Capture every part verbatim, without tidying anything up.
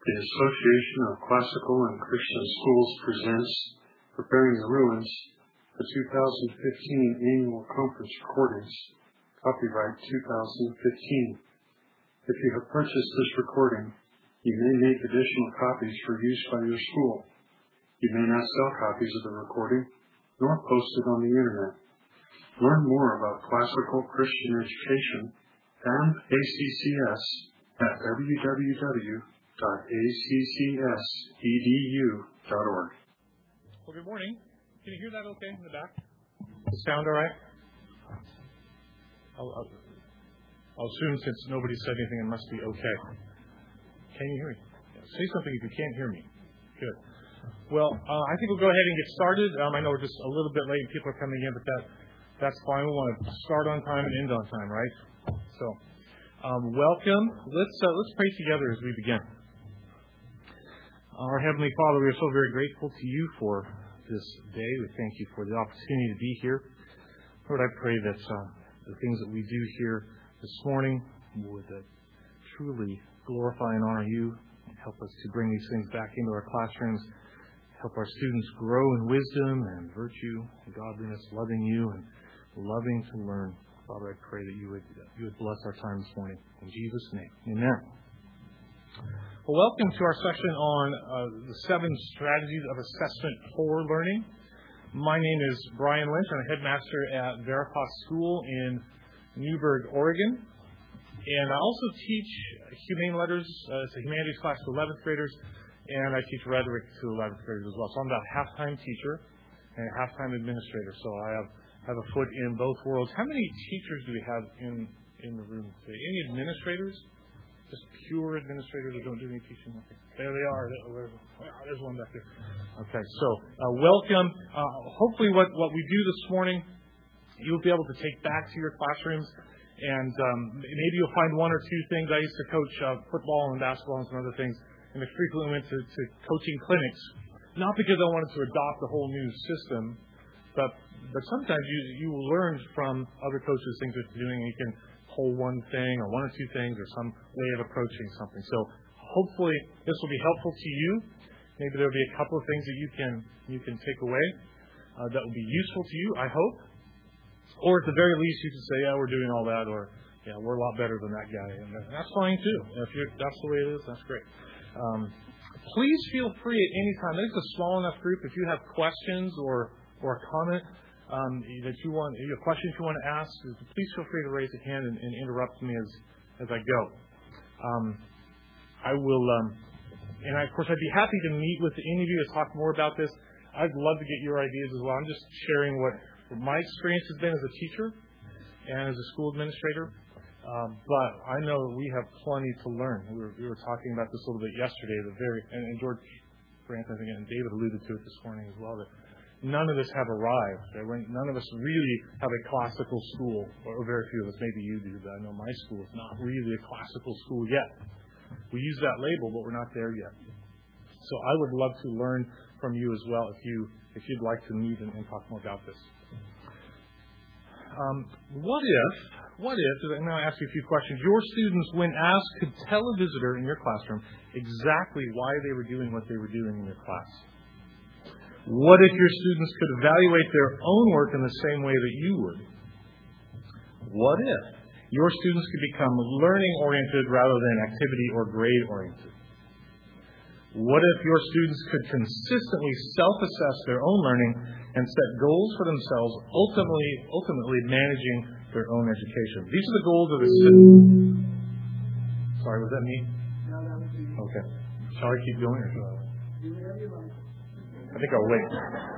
The Association of Classical and Christian Schools presents Preparing the Ruins, the two thousand fifteen Annual Conference Recordings, copyright two thousand fifteen. If you have purchased this recording, you may make additional copies for use by your school. You may not sell copies of the recording, nor post it on the Internet. Learn more about classical Christian education and A C C S at w w w dot a c c s e d u dot org. Well, good morning. Can you hear that okay in the back? The sound all right? I'll, I'll, I'll assume since nobody said anything, it must be okay. Can you hear me? Yeah, say something if you can't hear me. Good. Well, uh, I think we'll go ahead and get started. Um, I know we're just a little bit late and people are coming in, but that that's fine. We want to start on time and end on time, right? So, um, welcome. Let's uh, let's pray together as we begin. Our Heavenly Father, we are so very grateful to you for this day. We thank you for the opportunity to be here. Lord, I pray that uh, the things that we do here this morning would uh, truly glorify and honor you. Help us to bring these things back into our classrooms. Help our students grow in wisdom and virtue and godliness, loving you and loving to learn. Father, I pray that you would, uh, you would bless our time this morning. In Jesus' name, amen. Well, welcome to our session on uh, the seven strategies of assessment for learning. My name is Brian Lynch. I'm a headmaster at Veritas School in Newberg, Oregon. And I also teach humane letters. Uh, it's a humanities class to eleventh graders. And I teach rhetoric to eleventh graders as well. So I'm a half-time teacher and a half-time administrator. So I have, have a foot in both worlds. How many teachers do we have in, in the room today? Any administrators? Just pure administrators who don't do any teaching? Okay. There they are. There's one back there. Okay, so uh, welcome. Uh, hopefully what, what we do this morning, you'll be able to take back to your classrooms. And um, maybe you'll find one or two things. I used to coach uh, football and basketball and some other things. And I frequently went to, to coaching clinics. Not because I wanted to adopt a whole new system, but but sometimes you, you will learn from other coaches things that they're doing, and you can hold one thing or one or two things or some way of approaching something. So hopefully this will be helpful to you. Maybe there will be a couple of things that you can you can take away uh, that will be useful to you, I hope. Or at the very least you can say, yeah, we're doing all that, or yeah, we're a lot better than that guy. And that's fine too. If you're, that's the way it is, that's great. Um, please feel free at any time. It's a small enough group. If you have questions or or a comment um, that you want, a question you want to ask, please feel free to raise a hand and, and interrupt me as as I go. Um, I will, um, and I, of course, I'd be happy to meet with any of you to talk more about this. I'd love to get your ideas as well. I'm just sharing what my experience has been as a teacher and as a school administrator. Um, but I know we have plenty to learn. We were, we were talking about this a little bit yesterday. The very and, and George Grant, I think, and David alluded to it this morning as well. That none of us have arrived. None of us really have a classical school, or very few of us. Maybe you do, but I know my school is not really a classical school yet. We use that label, but we're not there yet. So I would love to learn from you as well if you if you'd like to meet and, and talk more about this. Um, what if, what if, I'm going to ask you a few questions, your students, when asked, could tell a visitor in your classroom exactly why they were doing what they were doing in your class? What if your students could evaluate their own work in the same way that you would? What if your students could become learning-oriented rather than activity or grade-oriented? What if your students could consistently self-assess their own learning and set goals for themselves, ultimately ultimately managing their own education? These are the goals of the system. Sorry, was that me? No, that was me. Okay. Shall I keep going? Or shall I? Do whatever you like. I think I'll wait.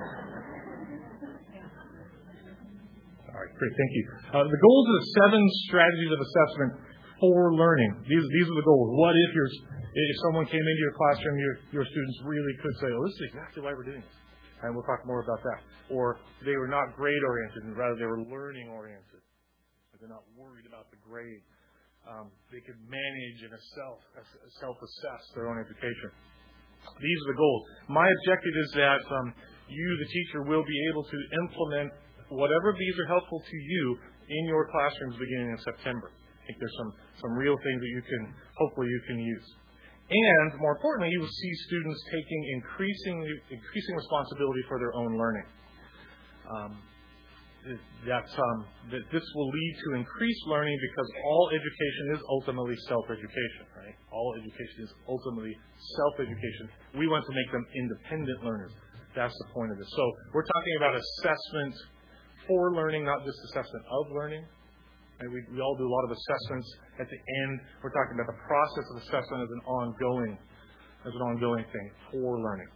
All right, great. Thank you. Uh, the goals of the seven strategies of assessment for learning. These these are the goals. What if your if someone came into your classroom, your your students really could say, "Oh, this is exactly why we're doing this." And we'll talk more about that. Or they were not grade-oriented, and rather they were learning-oriented. They're not worried about the grade. Um, they could manage and self, self-assess their own education. These are the goals. My objective is that um, you, the teacher, will be able to implement whatever of these are helpful to you in your classrooms beginning in September. I think there's some, some real things that you can, hopefully you can use. And more importantly, you will see students taking increasing increasing responsibility for their own learning. Um, that, um, that this will lead to increased learning because all education is ultimately self-education, right? All education is ultimately self-education. We want to make them independent learners. That's the point of this. So we're talking about assessment for learning, not just assessment of learning. And we, we all do a lot of assessments at the end. We're talking about the process of assessment as an ongoing, as an ongoing thing for learning.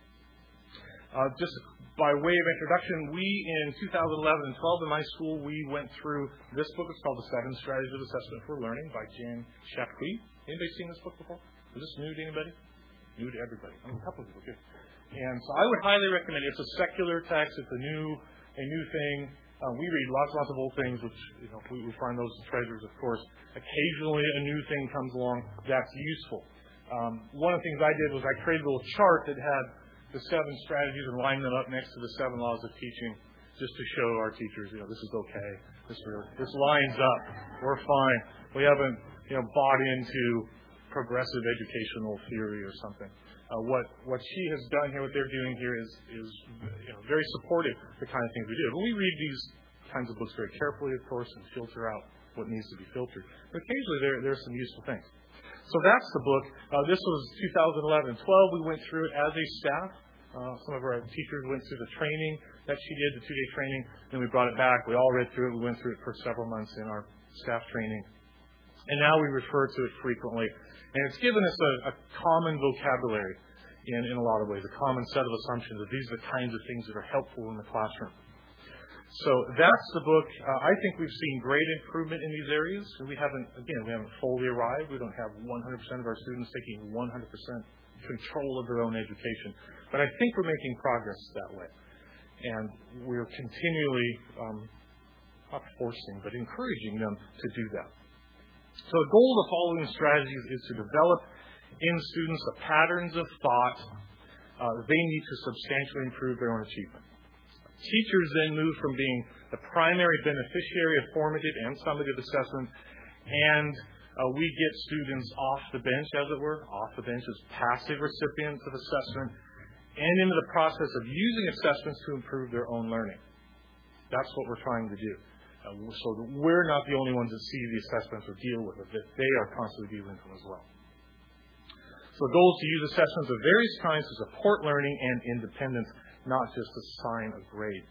Uh, just by way of introduction, we in two thousand eleven and twelve in my school, we went through this book. It's called The Seven Strategies of Assessment for Learning by Jan Shapqui. Anybody seen this book before? Is this new to anybody? New to everybody. I mean, a couple of people, good. And so I would highly recommend it. It's a secular text. It's a new, a new thing. Uh, we read lots and lots of old things, which, you know, we, we find those treasures, of course. Occasionally a new thing comes along that's useful. Um, one of the things I did was I created a little chart that had the seven strategies and lined them up next to the seven laws of teaching, just to show our teachers, you know, this is okay. This really, this lines up. We're fine. We haven't, you know, bought into progressive educational theory or something. Uh, what what she has done here, what they're doing here is is you know, very supportive of the kind of things we do. But we read these kinds of books very carefully, of course, and filter out what needs to be filtered. But occasionally there there are some useful things. So that's the book. Uh, this was two thousand eleven and twelve. We went through it as a staff. Uh, some of our teachers went through the training that she did, the two-day training. Then we brought it back. We all read through it. We went through it for several months in our staff training. And now we refer to it frequently. And it's given us a, a common vocabulary in, in a lot of ways, a common set of assumptions that these are the kinds of things that are helpful in the classroom. So that's the book. Uh, I think we've seen great improvement in these areas. We haven't, again, we haven't fully arrived. We don't have one hundred percent of our students taking one hundred percent control of their own education. But I think we're making progress that way. And we're continually, um, not forcing, but encouraging them to do that. So the goal of the following strategies is to develop in students the patterns of thought uh, they need to substantially improve their own achievement. Teachers then move from being the primary beneficiary of formative and summative assessment, and uh, we get students off the bench, as it were, off the bench as passive recipients of assessment, and into the process of using assessments to improve their own learning. That's what we're trying to do. Uh, so that we're not the only ones that see the assessments or deal with it, that they are constantly dealing with them as well. So the goal is to use assessments of various kinds to support learning and independence, not just assign a grade.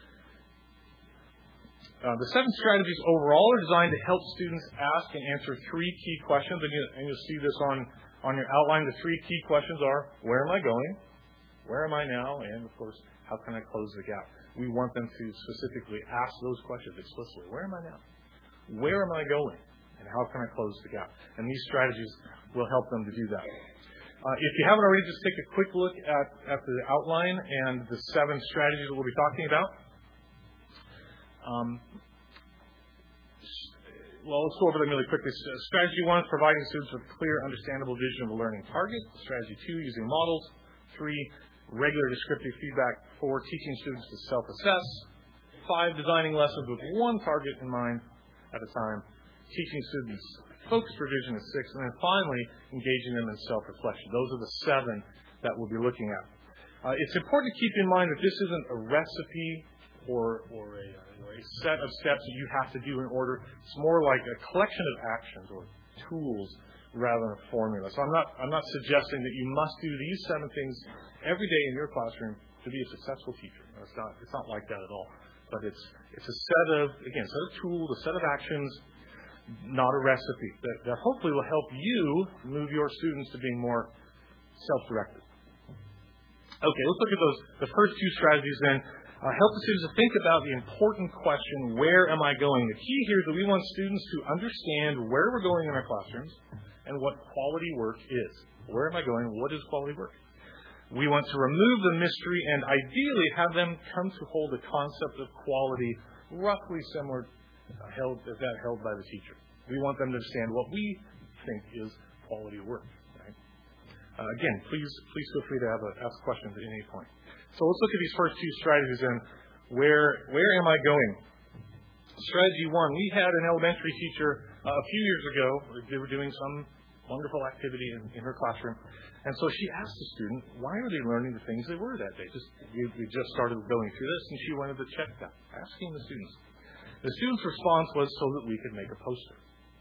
Uh, the seven strategies overall are designed to help students ask and answer three key questions. And, you, and you'll see this on, on your outline. The three key questions are, where am I going? Where am I now? And, of course, how can I close the gap? We want them to specifically ask those questions explicitly. Where am I now? Where am I going? And how can I close the gap? And these strategies will help them to do that. Uh, if you haven't already, just take a quick look at, at the outline and the seven strategies that we'll be talking about. Um, well, let's go over them really quickly. Strategy one is providing students with clear, understandable vision of the learning target. Strategy two, using models. Three, regular descriptive feedback. Four, teaching students to self-assess. Five, designing lessons with one target in mind at a time. Teaching students focused revision is six. And then finally, engaging them in self-reflection. Those are the seven that we'll be looking at. Uh, it's important to keep in mind that this isn't a recipe or, or, a, or a set of steps that you have to do in order. It's more like a collection of actions or tools rather than a formula. So I'm not, I'm not suggesting that you must do these seven things every day in your classroom to be a successful teacher. It's not, it's not like that at all. But it's, it's a set of, again, a set of tools, a set of actions, not a recipe, that, that hopefully will help you move your students to being more self-directed. Okay, let's look at those, the first two strategies then. Uh, help the students to think about the important question, where am I going? The key here is that we want students to understand where we're going in our classrooms and what quality work is. Where am I going? What is quality work? We want to remove the mystery and ideally have them come to hold the concept of quality roughly similar uh, held, as that held by the teacher. We want them to understand what we think is quality work. Right? Uh, again, please please feel free to have a, ask questions at any point. So let's look at these first two strategies and where where am I going? Strategy one, we had an elementary teacher uh, a few years ago. They were doing some wonderful activity in, in her classroom. And so she asked the student, why are they learning the things they were that day? Just we, we just started going through this, and she wanted to check that, asking the students. The student's response was so that we could make a poster.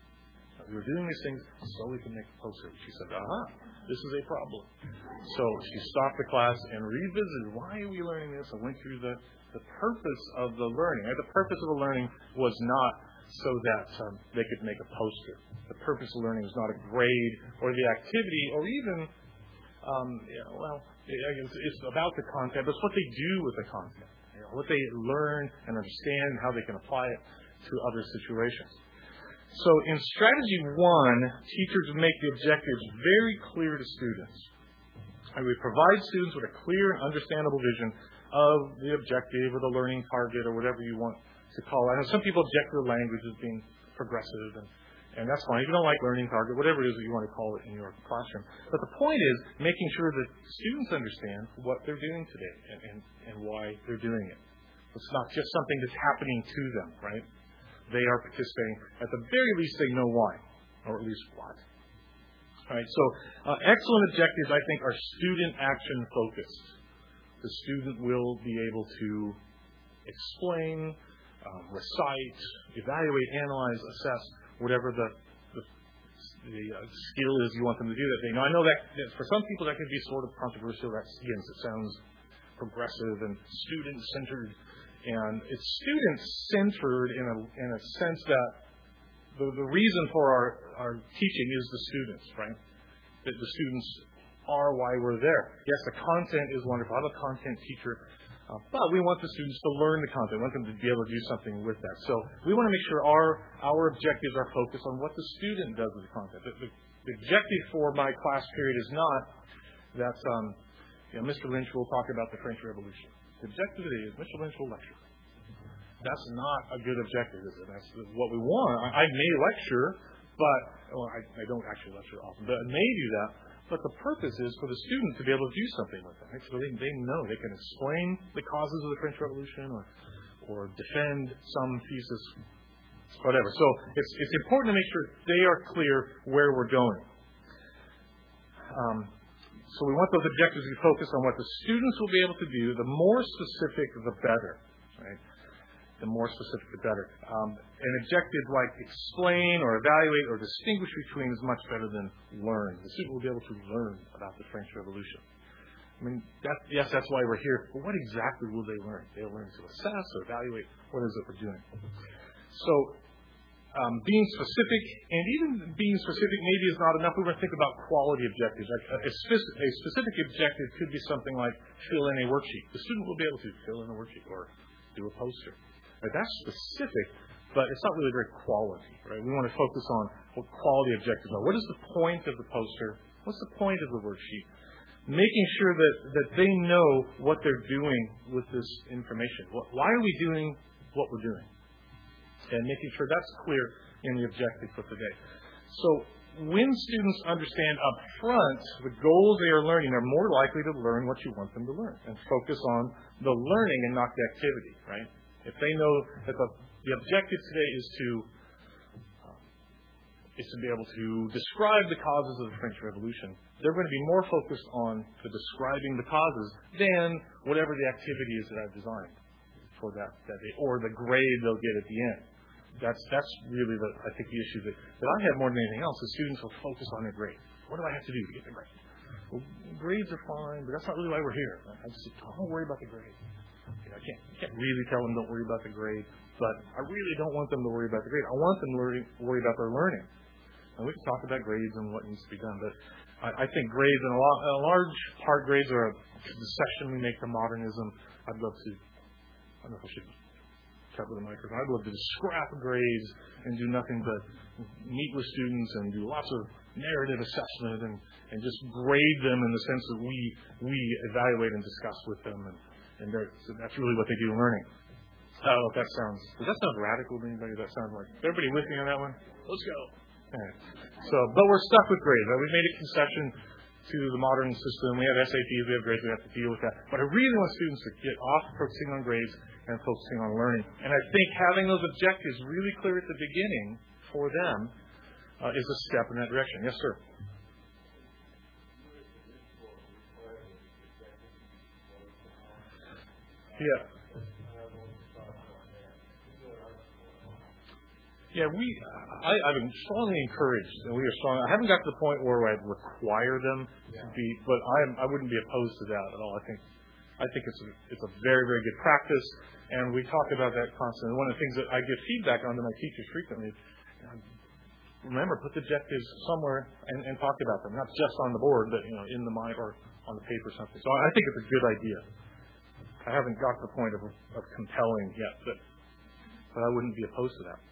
We were doing these things so we could make a poster. She said, aha, this is a problem. So she stopped the class and revisited, why are we learning this? I went through the, the purpose of the learning. The purpose of the learning was not so that um, they could make a poster. The purpose of learning is not a grade or the activity or even, um, you know, well, it's, it's about the content, but it's what they do with the content. You know, what they learn and understand and how they can apply it to other situations. So in strategy one, teachers would make the objectives very clear to students. And we provide students with a clear and understandable vision of the objective or the learning target or whatever you want to call it. And some people object to the language as being progressive, and, and that's fine. If you don't like learning target, whatever it is that you want to call it in your classroom. But the point is making sure that students understand what they're doing today and, and, and why they're doing it. It's not just something that's happening to them, right? They are participating. At the very least, they know why, or at least what. All right, so uh, excellent objectives, I think, are student action focused. The student will be able to explain, um, recite, evaluate, analyze, assess, whatever the the, the uh, skill is you want them to do that day. Now, I know that, that for some people that could be sort of controversial. That's, again, it sounds progressive and student-centered. And it's student-centered in a in a sense that the, the reason for our, our teaching is the students, right? That the students are why we're there. Yes, the content is wonderful. I'm a content teacher, uh, but we want the students to learn the content. We want them to be able to do something with that. So we want to make sure our our objectives are focused on what the student does with the content. The, the, the objective for my class period is not that um, you know, Mister Lynch will talk about the French Revolution. The objective is Mister Lynch will lecture. That's not a good objective, is it? That's what we want. I, I may lecture, but well, I, I don't actually lecture often, but I may do that. But the purpose is for the student to be able to do something with it. Right? So they, they know they can explain the causes of the French Revolution or or defend some thesis, whatever. So it's it's important to make sure they are clear where we're going. Um, So we want those objectives to be focused on what the students will be able to do. The more specific, the better. Right? The more specific, the better. Um, an objective like explain or evaluate or distinguish between is much better than learn. The student will be able to learn about the French Revolution. I mean, that, yes, that's why we're here. But what exactly will they learn? They'll learn to assess or evaluate what is it we're doing. So Um, being specific, and even being specific maybe is not enough. We're going to think about quality objectives. Like a, a, spec- a specific objective could be something like fill in a worksheet. The student will be able to fill in a worksheet or do a poster. Right? That's specific, but it's not really very quality. Right? We want to focus on what quality objectives are. What is the point of the poster? What's the point of the worksheet? Making sure that, that they know what they're doing with this information. What, why are we doing what we're doing? And making sure that's clear in the objective for today. So when students understand up front the goals they are learning, they're more likely to learn what you want them to learn and focus on the learning and not the activity, right? If they know that the, the objective today is to um, is to be able to describe the causes of the French Revolution, they're going to be more focused on the describing the causes than whatever the activity is that I've designed for that, that day, or the grade they'll get at the end. That's that's really the I think the issue that, that I have more than anything else. The students will focus on their grade. What do I have to do to get the grade? Well, grades are fine, but that's not really why we're here. I just say, don't worry about the grade. Okay, I can't I can't really tell them don't worry about the grade, but I really don't want them to worry about the grade. I want them to worry, worry about their learning. And we can talk about grades and what needs to be done, but I, I think grades, in a, lot, in a large part, grades are a concession we make to modernism. I'd love to. I don't know if I should cover the microphone. I'd love to just scrap grades and do nothing but meet with students and do lots of narrative assessment and, and just grade them in the sense that we we evaluate and discuss with them, and, and so that's really what they do in learning. I don't know if that sounds, does that sound radical to anybody? Does that sound like, everybody with me on that one? Let's go. All right. So, but we're stuck with grades. Right? We've made a concession to the modern system. We have S A Ts, we have grades, we have to deal with that. But I really want students to get off focusing on grades and focusing on learning. And I think having those objectives really clear at the beginning for them uh, is a step in that direction. Yes, sir. Yeah. Yeah, we, I, I've been strongly encouraged, and we are strong. I haven't got to the point where I'd require them to be, but I, I wouldn't be opposed to that at all. I think, I think it's a, it's a very, very good practice, and we talk about that constantly. One of the things that I give feedback on to my teachers frequently is, remember, put the objectives somewhere and, and talk about them, not just on the board, but you know, in the mind or on the paper or something. So I think it's a good idea. I haven't got to the point of, of compelling yet, but but I wouldn't be opposed to that.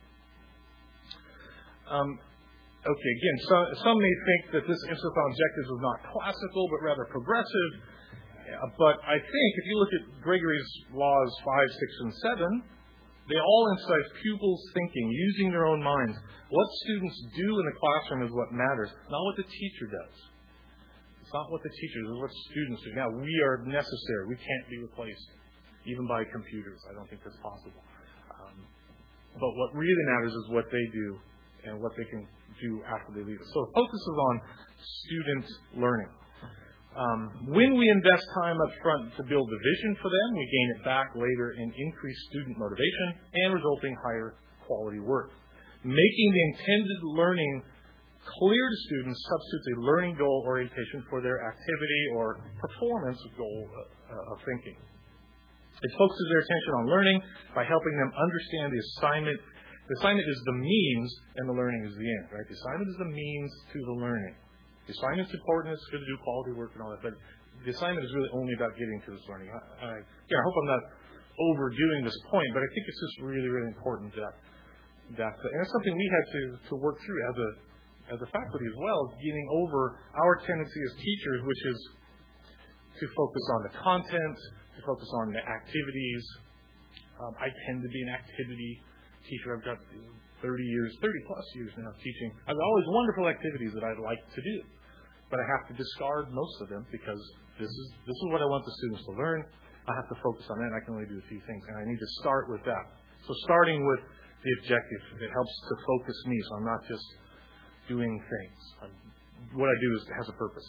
Um, okay, again, so, some may think that this emphasis on objectives is not classical, but rather progressive. Uh, but I think if you look at Gregory's laws five, six, and seven, they all emphasize pupils thinking, using their own minds. What students do in the classroom is what matters, not what the teacher does. It's not what the teacher does, it's what students do. Now, we are necessary. We can't be replaced, even by computers. I don't think that's possible. Um, but what really matters is what they do and what they can do after they leave us. So it focuses on student learning. Um, when we invest time up front to build the vision for them, we gain it back later in increased student motivation and resulting higher quality work. Making the intended learning clear to students substitutes a learning goal orientation for their activity or performance goal uh, of thinking. It focuses their attention on learning by helping them understand the assignment. The assignment is the means, and the learning is the end, right? The assignment is the means to the learning. The assignment's important, it's good to do quality work and all that, but the assignment is really only about getting to this learning. I, I, yeah, I hope I'm not overdoing this point, but I think it's just really, really important that, that and it's something we had to, to work through as a, as a faculty as well, getting over our tendency as teachers, which is to focus on the content, to focus on the activities. Um, I tend to be an activity teacher. I've got thirty years, thirty plus years now teaching. I've always wonderful activities that I'd like to do, but I have to discard most of them because this is this is what I want the students to learn. I have to focus on that. And I can only do a few things, and I need to start with that. So starting with the objective, it helps to focus me, so I'm not just doing things. I'm, what I do is has a purpose.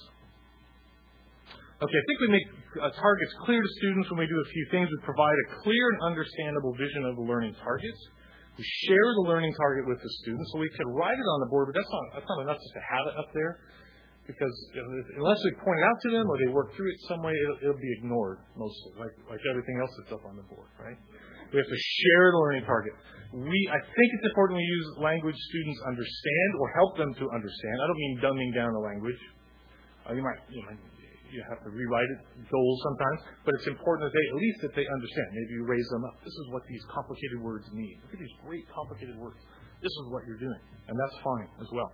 Okay, I think we make uh, targets clear to students when we do a few things. We provide a clear and understandable vision of the learning targets. We share the learning target with the students, so we can write it on the board, but that's not, that's not enough just to have it up there, because unless we point it out to them or they work through it some way, it'll, it'll be ignored mostly, like, like everything else that's up on the board, right? We have to share the learning target. We, I think it's important we use language students understand or help them to understand. I don't mean dumbing down the language. Uh, you might, you know, you have to rewrite it, goals sometimes, but it's important that they, at least that they understand. Maybe you raise them up. This is what these complicated words mean. Look at these great complicated words. This is what you're doing, and that's fine as well.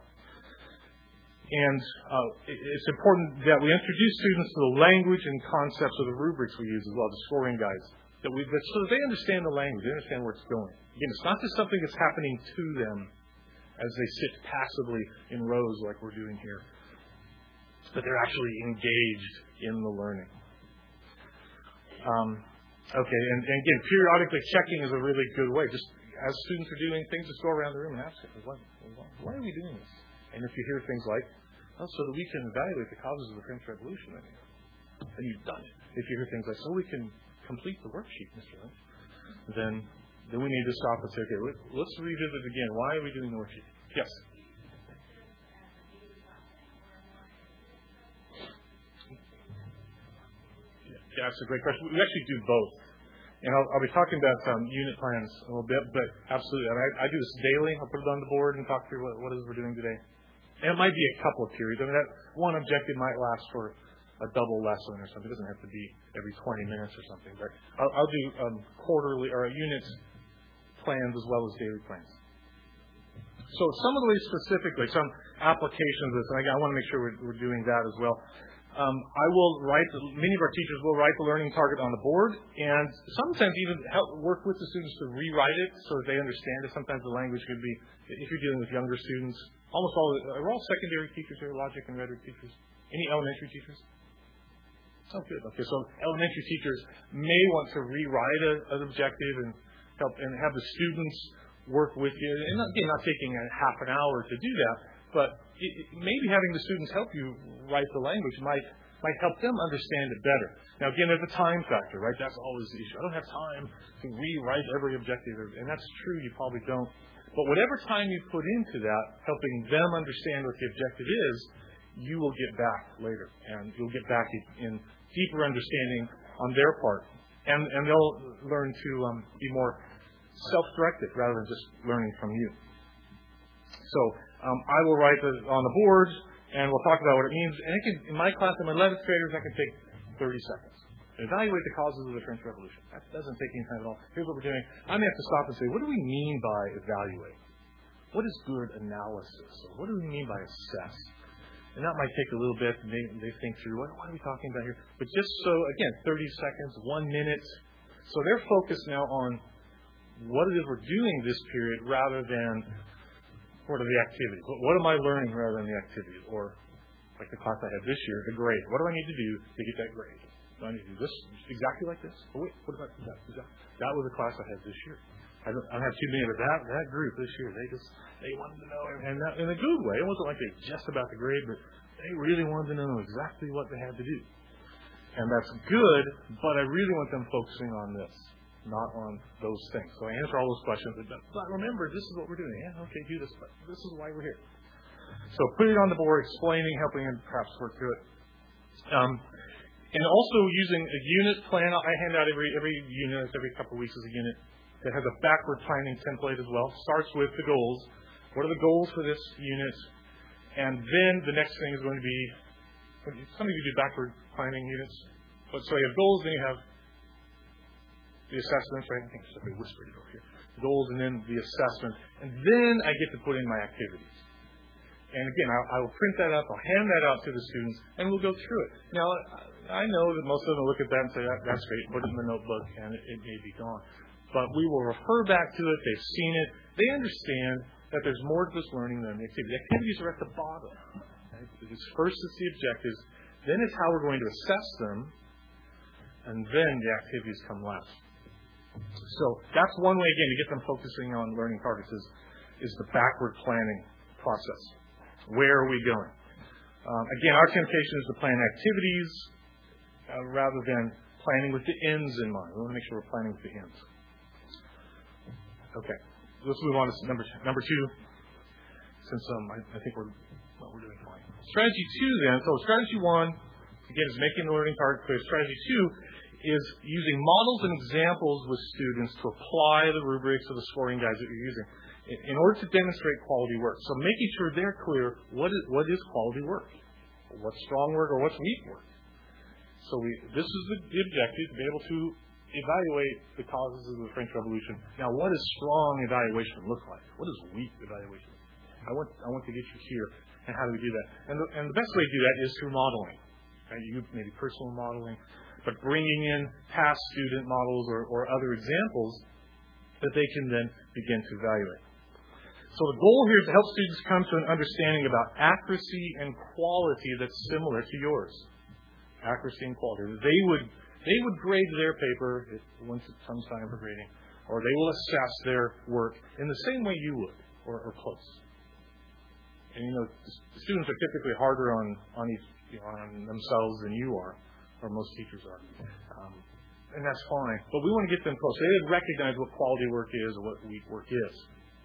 And uh, it's important that we introduce students to the language and concepts of the rubrics we use as well, the scoring guides, that we, that, so that they understand the language, they understand where it's going. Again, it's not just something that's happening to them as they sit passively in rows like we're doing here, but they're actually engaged in the learning. Um, okay, and, and again, periodically checking is a really good way. Just as students are doing things, just go around the room and ask them, why, why are we doing this? And if you hear things like, oh, so that we can evaluate the causes of the French Revolution, then you've done it. If you hear things like, so we can complete the worksheet, Mister Lynch, then then we need to stop and say, okay, let's revisit again. Why are we doing the worksheet? Yes. Yeah, that's a great question. We actually do both. And I'll, I'll be talking about um, unit plans a little bit, but absolutely. And I, I do this daily. I'll put it on the board and talk through what, what it is we're doing today. And it might be a couple of periods. I mean, that one objective might last for a double lesson or something. It doesn't have to be every twenty minutes or something. But I'll, I'll do um, quarterly or unit plans as well as daily plans. So some of the ways specifically, some applications of this, and I, I want to make sure we're, we're doing that as well. Um, I will write, many of our teachers will write the learning target on the board, and sometimes even help work with the students to rewrite it so that they understand it. Sometimes the language could be, if you're dealing with younger students, almost all, are all secondary teachers here, logic and rhetoric teachers? Any elementary teachers? Oh, good. Okay, so elementary teachers may want to rewrite a, an objective and help and have the students work with you. And again, not taking a half an hour to do that, but it, it, maybe having the students help you write the language might might help them understand it better. Now, again, there's a time factor, right? That's always the issue. I don't have time to rewrite every objective, and that's true. You probably don't. But whatever time you put into that, helping them understand what the objective is, you will get back later, and you'll get back in deeper understanding on their part, and and they'll learn to um, be more self-directed rather than just learning from you. So um, I will write the, on the board, and we'll talk about what it means. And it can, in my class, in my eleventh graders, I can take thirty seconds. Evaluate the causes of the French Revolution. That doesn't take any time at all. Here's what we're doing. I may have to stop and say, what do we mean by evaluate? What is good analysis? Or what do we mean by assess? And that might take a little bit, and they, they think through, what, what are we talking about here? But just so, again, thirty seconds, one minute. So they're focused now on what it is we're doing this period rather than sort of the activities. What, what am I learning rather than the activities? Or, like the class I had this year, the grade. What do I need to do to get that grade? Do I need to do this exactly like this? Oh, wait, what about that? That, that was the class I had this year. I don't, I don't have too many of that that group this year. They just they wanted to know, and that, in a good way. It wasn't like they just about the grade, but they really wanted to know exactly what they had to do. And that's good, but I really want them focusing on this, not on those things. So I answer all those questions, but, but remember, this is what we're doing. Yeah, okay, do this, but this is why we're here. So put it on the board, explaining, helping them perhaps work through it. Um, and also using a unit plan. I hand out every every unit, every couple of weeks is a unit that has a backward planning template as well. Starts with the goals. What are the goals for this unit? And then the next thing is going to be, some of you do backward planning units. But so you have goals, then you have the assessments, right? I think somebody whispered it over here. The goals and then the assessment. And then I get to put in my activities. And again, I, I will print that up, I'll hand that out to the students, and we'll go through it. Now, I know that most of them will look at that and say, that, that's great, put it in the notebook, and it, it may be gone. But we will refer back to it. They've seen it. They understand that there's more to this learning than the activities. The activities are at the bottom. Right? It's first it's the objectives, then it's how we're going to assess them, and then the activities come last. So that's one way, again, to get them focusing on learning targets is, is the backward planning process. Where are we going? Um, again, our temptation is to plan activities uh, rather than planning with the ends in mind. We want to make sure we're planning with the ends. Okay, let's move on to number number two. Since um, I, I think we're well, we're doing fine. Strategy two, then. So strategy one, again, is making the learning target clear. Strategy two is using models and examples with students to apply the rubrics or the scoring guides that you're using in order to demonstrate quality work. So making sure they're clear what is what is quality work, what's strong work or what's weak work. So we this is the, the objective, to be able to evaluate the causes of the French Revolution. Now, what does strong evaluation look like? What does weak evaluation look like? I want I want to get you here. And how do we do that? And the, and the best way to do that is through modeling. Right? You maybe personal modeling, but bringing in past student models or, or other examples that they can then begin to evaluate. So the goal here is to help students come to an understanding about accuracy and quality that's similar to yours. Accuracy and quality. They would they would grade their paper if, once it comes time for grading, or they will assess their work in the same way you would, or, or close. And you know, students are typically harder on on, each, you know, on themselves than you are, or most teachers are. Um, and that's fine. But we want to get them close. They would recognize what quality work is or what weak work is.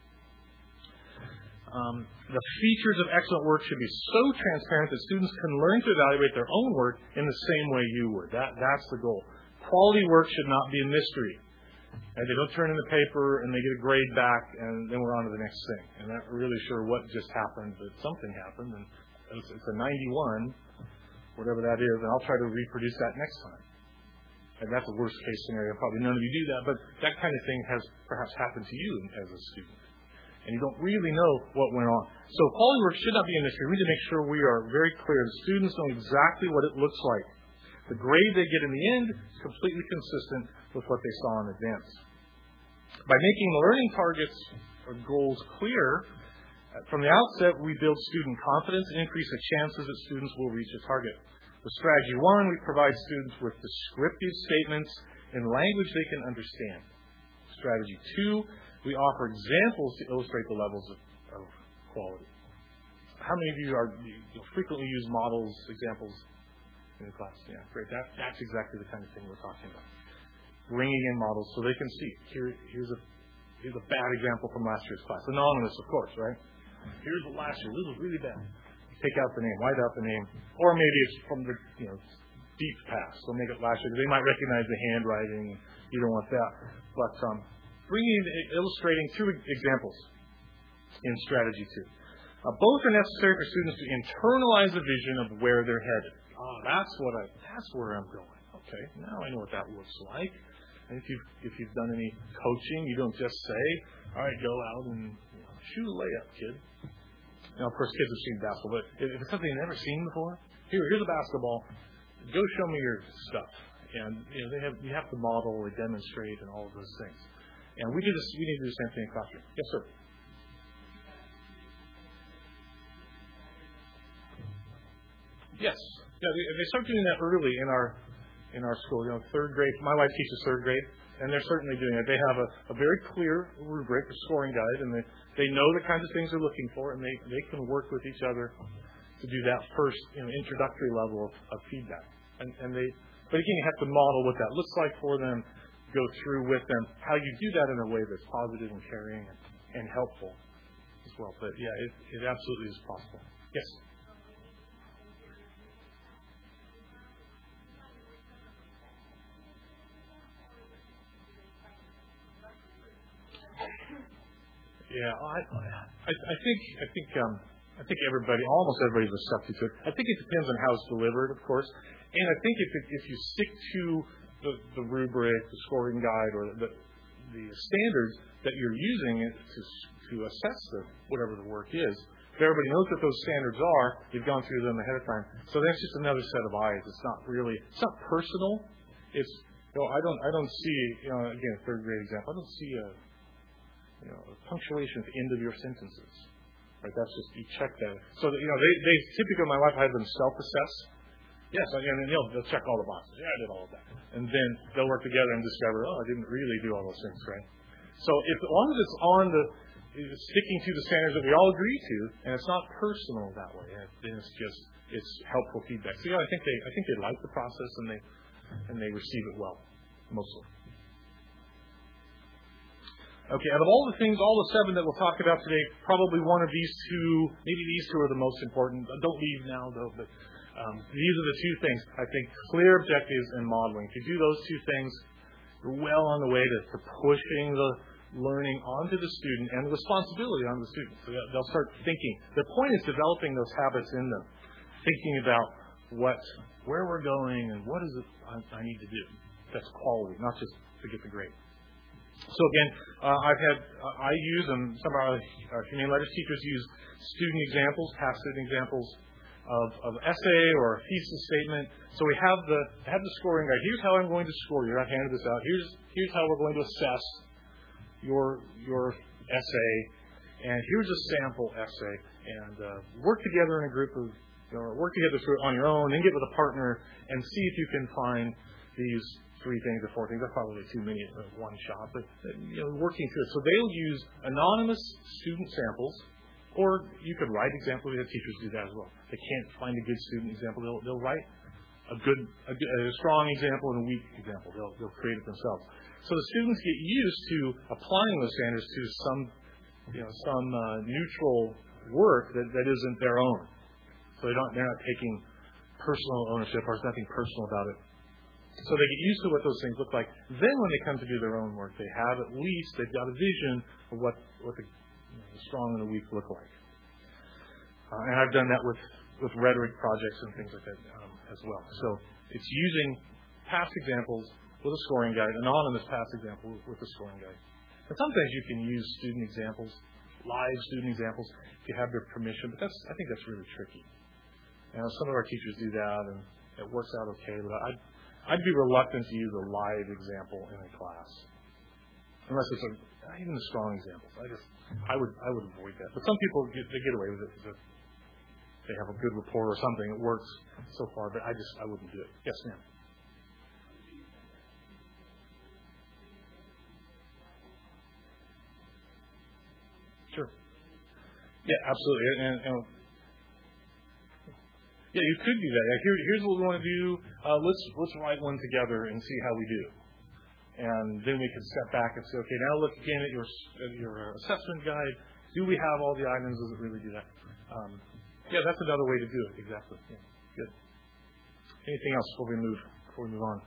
Um, the features of excellent work should be so transparent that students can learn to evaluate their own work in the same way you would. That, that's the goal. Quality work should not be a mystery. And they don't turn in the paper and they get a grade back and then we're on to the next thing. And not really sure what just happened, but something happened. And it's, it's a ninety-one, whatever that is, and I'll try to reproduce that next time. And that's a worst case scenario. Probably none of you do that, but that kind of thing has perhaps happened to you as a student. And you don't really know what went on. So quality work should not be a mystery. We need to make sure we are very clear. The students know exactly what it looks like. The grade they get in the end is completely consistent with what they saw in advance. By making the learning targets or goals clear, from the outset, we build student confidence and increase the chances that students will reach a target. With strategy one, we provide students with descriptive statements in language they can understand. Strategy two, we offer examples to illustrate the levels of, of quality. how many of you are you frequently use models, examples in the class? Yeah, great. That, that's exactly the kind of thing we're talking about. Bringing in models so they can see. Here, here's a here's a bad example from last year's class. Anonymous, of course, right? Here's the last year. This was really bad. Take out the name, white out the name, or maybe it's from the you know deep past. So make it last year. They might recognize the handwriting. You don't want that. But um, bringing illustrating two examples in strategy two. Uh, both are necessary for students to internalize the vision of where they're headed. Oh, that's what I. That's where I'm going. Okay, now I know what that looks like. And if you've if you've done any coaching, you don't just say, "All right, go out and you know, shoot a layup, kid." Now, of course, kids have seen basketball, but if it's something they've never seen before, here, here's a basketball. Go show me your stuff. And you know, they have you have to model, or demonstrate, and all of those things. And we do this. We need to do the same thing in classroom. Yes, sir. Yes. Yeah, they, they start doing that early in our in our school. You know, third grade. My wife teaches third grade, and they're certainly doing it. They have a, a very clear rubric, a scoring guide, and they, they know the kinds of things they're looking for, and they, they can work with each other to do that first, you know, introductory level of, of feedback. And, and they, but again, you have to model what that looks like for them, go through with them how you do that in a way that's positive and caring and, and helpful as well. But yeah, it, it absolutely is possible. Yes. Yeah, I, I, I think, I think, um, I think everybody, almost everybody's receptive to it. I think it depends on how it's delivered, of course. And I think if it, if you stick to the, the rubric, the scoring guide, or the the standards that you're using to to assess the whatever the work is, if everybody knows what those standards are, you've gone through them ahead of time. So that's just another set of eyes. It's not really, it's not personal. It's, you know, I don't, I don't see, you know, again, a third grade example. I don't see a You know, punctuation at the end of your sentences. Right? That's just, you check that. So, that, you know, they, they typically, my wife had them self-assess. Yes, I mean, they'll, they'll check all the boxes. Yeah, I did all of that. And then they'll work together and discover, oh, I didn't really do all those things, right? So, if, as long as it's on the, sticking to the standards that we all agree to, and it's not personal that way, then it's just, it's helpful feedback. So, yeah, I think they, I think they like the process and they, and they receive it well, mostly. Okay, out of all the things, all the seven that we'll talk about today, probably one of these two, maybe these two are the most important. Don't leave now, though, but um, these are the two things. I think clear objectives and modeling. If you do those two things, you're well on the way to, to pushing the learning onto the student and the responsibility on the student. So they'll start thinking. The point is developing those habits in them, thinking about what, where we're going and what is it I, I need to do. That's quality, not just to get the grade. So again, uh, I've had, uh, I use, and some of our uh, humane letters teachers use student examples, past student examples of, of essay or a thesis statement. So we have the have the scoring guide. Here's how I'm going to score you. I've handed this out. Here's here's how we're going to assess your your essay, and here's a sample essay. And uh, work together in a group of, you know, work together on your own, and get with a partner, and see if you can find these three things or four things. That's probably too many at one shot, but you know, working through it. So they'll use anonymous student samples, or you could write examples. We have teachers do that as well. They can't find a good student example. They'll, they'll write a good, a, good, a strong example and a weak example. They'll, they'll create it themselves. So the students get used to applying those standards to some, you know, some uh, neutral work that, that isn't their own. So they don't, they're not taking personal ownership, or there's nothing personal about it. So they get used to what those things look like. Then when they come to do their own work, they have at least, they've got a vision of what, what the, you know, the strong and the weak look like. Uh, and I've done that with, with rhetoric projects and things like that um, as well. So it's using past examples with a scoring guide, anonymous past example with a scoring guide. And sometimes you can use student examples, live student examples, if you have their permission, but that's, I think that's really tricky. You know, some of our teachers do that, and it works out okay, but I I'd be reluctant to use a live example in a class, unless it's a, even a strong example. I just, I would, I would avoid that. But some people get, they get away with it because they have a good rapport or something. It works so far, but I just, I wouldn't do it. Yes, ma'am. Sure. Yeah, absolutely. And, and Yeah, you could do that. Like, here, here's what we want to do. Uh, let's let's write one together and see how we do. And then we can step back and say, okay, now look again at your at your assessment guide. Do we have all the items? Does it really do that? Um, yeah, that's another way to do it. Exactly. Yeah, good. Anything else before we move before we move on?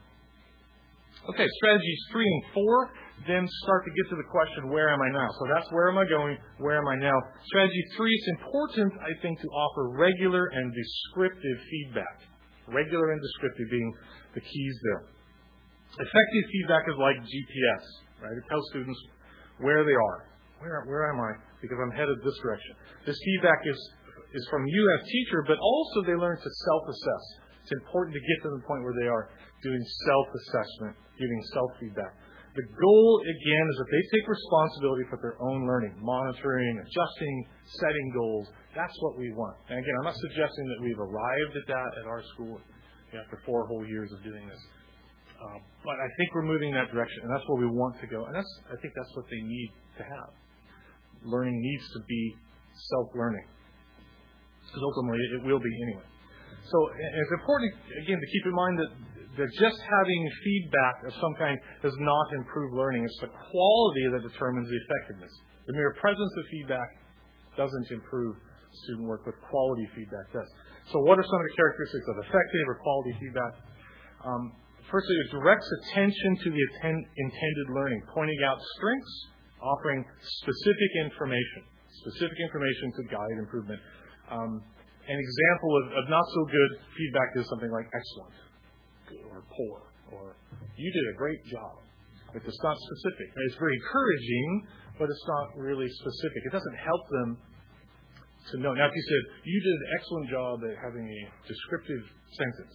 Okay, strategies three and four then start to get to the question, where am I now? So that's where am I going, where am I now? Strategy three, it's important, I think, to offer regular and descriptive feedback. Regular and descriptive being the keys there. Effective feedback is like G P S, right? It tells students where they are. Where, where am I? Because I'm headed this direction. This feedback is, is from you as teacher, but also they learn to self-assess. It's important to get to the point where they are doing self-assessment, giving self-feedback. The goal, again, is that they take responsibility for their own learning, monitoring, adjusting, setting goals. That's what we want. And again, I'm not suggesting that we've arrived at that at our school after four whole years of doing this. Uh, but I think we're moving in that direction, and that's where we want to go. And that's, I think that's what they need to have. Learning needs to be self-learning. Because ultimately, it will be anyway. So it's important, again, to keep in mind that, that just having feedback of some kind does not improve learning. It's the quality that determines the effectiveness. The mere presence of feedback doesn't improve student work, but quality feedback does. So what are some of the characteristics of effective or quality feedback? Um, firstly, it directs attention to the atten- intended learning, pointing out strengths, offering specific information. Specific information to guide improvement. Um, An example of, of not so good feedback is something like excellent or poor or you did a great job. But it's not specific. It's very encouraging, but it's not really specific. It doesn't help them to know. Now, if you said, you did an excellent job at having a descriptive sentence,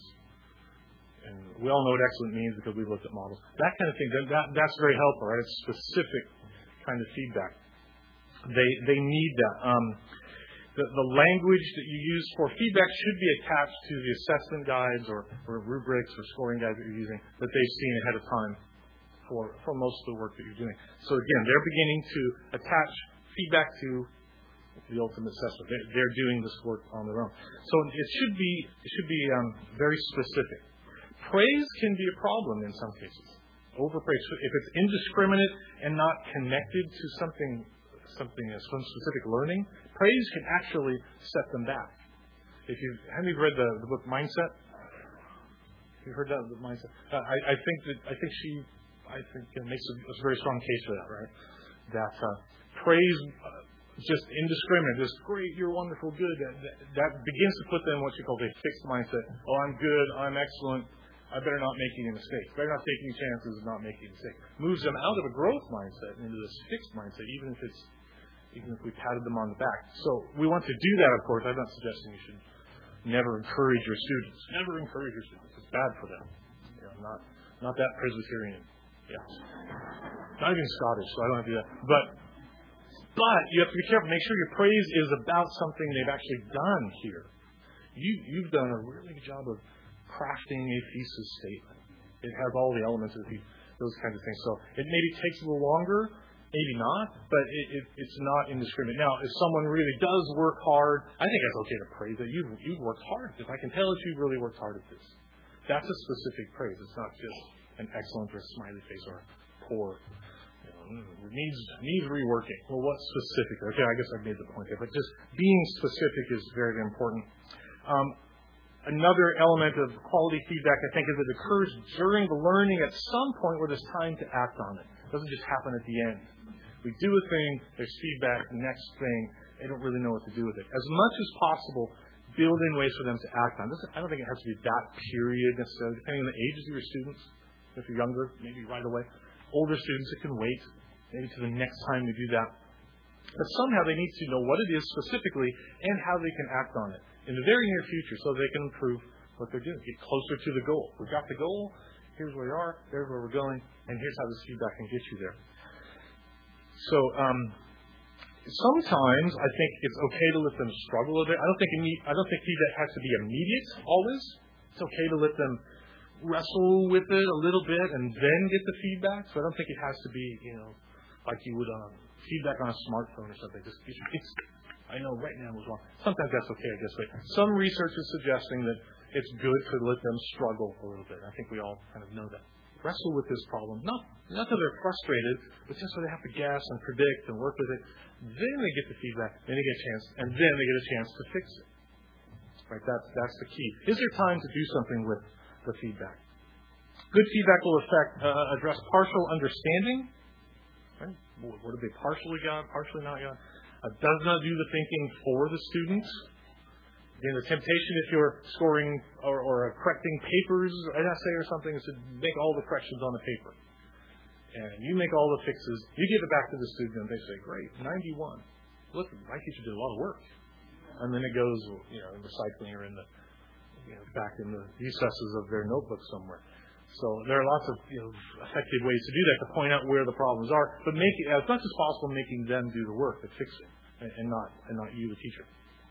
and we all know what excellent means because we've looked at models, that kind of thing, that, that, that's very helpful, right? It's specific kind of feedback. They, they need that. Um, The, the language that you use for feedback should be attached to the assessment guides or, or rubrics or scoring guides that you're using that they've seen ahead of time for, for most of the work that you're doing. So again, they're beginning to attach feedback to the ultimate assessment. They're, they're doing this work on their own. So it should be it should be um, very specific. Praise can be a problem in some cases. Overpraise, if it's indiscriminate and not connected to something something some specific learning, praise can actually set them back. If you have you read the, the book Mindset? You heard that the Mindset? Uh, I, I think that I think she I think it makes a, a very strong case for that, right? That uh, praise uh, just indiscriminate, just great, you're wonderful, good. That, that, that begins to put them in what you call a fixed mindset. Oh, I'm good, I'm excellent. I better not make any mistakes. Better not take any chances of not making a mistake. Moves them out of a growth mindset into this fixed mindset, even if it's even if we patted them on the back. So we want to do that, of course. I'm not suggesting you should never encourage your students. Never encourage your students. It's bad for them. You know, not not that Presbyterian. Yeah. Not even Scottish, so I don't have to do that. But but you have to be careful. Make sure your praise is about something they've actually done here. You you've done a really good job of crafting a thesis statement. It has all the elements of the, those kinds of things. So it maybe takes a little longer, maybe not, but it, it, it's not indiscriminate. Now, if someone really does work hard, I think it's okay to praise that you've, you've worked hard. If I can tell that you've really worked hard at this, that's a specific praise. It's not just an excellent or a smiley face or poor. You know, needs needs reworking. Well, what's specific? Okay, I guess I made the point there, but just being specific is very, very important. Um, Another element of quality feedback, I think, is it occurs during the learning at some point where there's time to act on it. It doesn't just happen at the end. We do a thing, there's feedback, the next thing, they don't really know what to do with it. As much as possible, build in ways for them to act on. I don't think it has to be that period necessarily, depending on the ages of your students. If you're younger, maybe right away. Older students, it can wait, maybe to the next time we do that. But somehow they need to know what it is specifically and how they can act on it in the very near future so they can improve what they're doing, get closer to the goal. We've got the goal, here's where we are, there's where we're going, and here's how this feedback can get you there. So um, sometimes I think it's okay to let them struggle a bit. I don't think imme- I don't think feedback has to be immediate always. It's okay to let them wrestle with it a little bit and then get the feedback. So I don't think it has to be, you know, like you would um, feedback on a smartphone or something. Just it's I know right now was wrong. Sometimes that's okay, I guess. But some research is suggesting that it's good to let them struggle a little bit. I think we all kind of know that. Wrestle with this problem. Not, not that they're frustrated, but just so they have to guess and predict and work with it. Then they get the feedback, then they get a chance, and then they get a chance to fix it. Right? That's, that's the key. Is there time to do something with the feedback? Good feedback will affect, uh, address partial understanding. Right? What have they partially got, partially not got? Uh, does not do the thinking for the students. Again, the temptation if you're scoring or, or correcting papers, an essay or something, is to make all the corrections on the paper. And you make all the fixes, you give it back to the student, and they say, great, ninety-one. Look, my teacher did a lot of work. And then it goes, you know, in recycling or in the, you know, back in the recesses of their notebook somewhere. So there are lots of, you know, effective ways to do that, to point out where the problems are, but make it, as much as possible, making them do the work, to fix it, and, and not and not you, the teacher.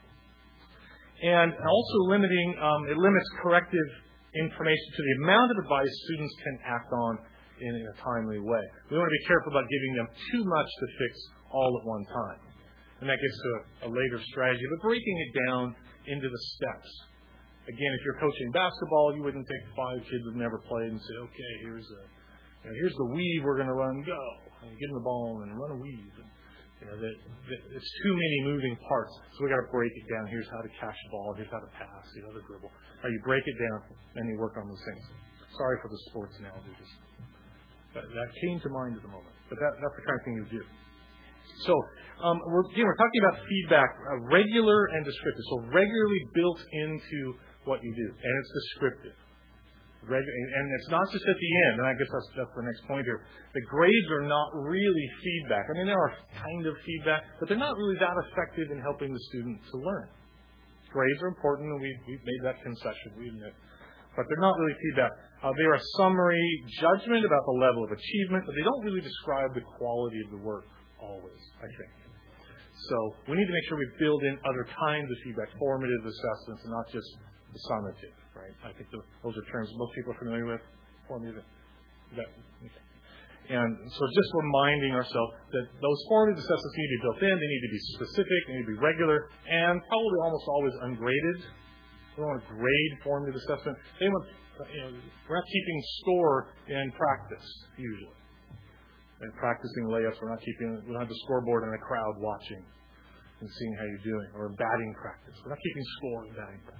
And also limiting, um, it limits corrective information to the amount of advice students can act on in, in a timely way. We want to be careful about giving them too much to fix all at one time. And that gets to a, a later strategy, but breaking it down into the steps. Again, if you're coaching basketball, you wouldn't take five kids who've never played and say, okay, here's a, you know, here's the weave we're going to run, go. And give them the ball and run a weave. And, you know, that, that it's too many moving parts. So we got to break it down. Here's how to catch the ball. Here's how to pass. You know, the dribble. Now you break it down and you work on those things. Sorry for the sports analogy. Just, that, that came to mind at the moment. But that, that's the kind of thing you do. So, um, we're, again, we're talking about feedback, uh, regular and descriptive. So regularly built into what you do. And it's descriptive. Regu- and it's not just at the end, and I guess that's, that's the next point here. The grades are not really feedback. I mean, they are kind of feedback, but they're not really that effective in helping the student to learn. Grades are important, and we've, we've made that concession, we admit. But they're not really feedback. Uh, they are a summary judgment about the level of achievement, but they don't really describe the quality of the work always, I think. So we need to make sure we build in other kinds of feedback, formative assessments, and not just the summative. Right? I think the, those are terms most people are familiar with. Formative. That, okay. And so just reminding ourselves that those formative assessments need to be built in, they need to be specific, they need to be regular, and probably almost always ungraded. We don't want to grade formative assessment. They want, you know, we're not keeping score in practice, usually. And practicing layups, we're not keeping, we don't have the scoreboard and a crowd watching and seeing how you're doing, or batting practice. We're not keeping score in batting practice.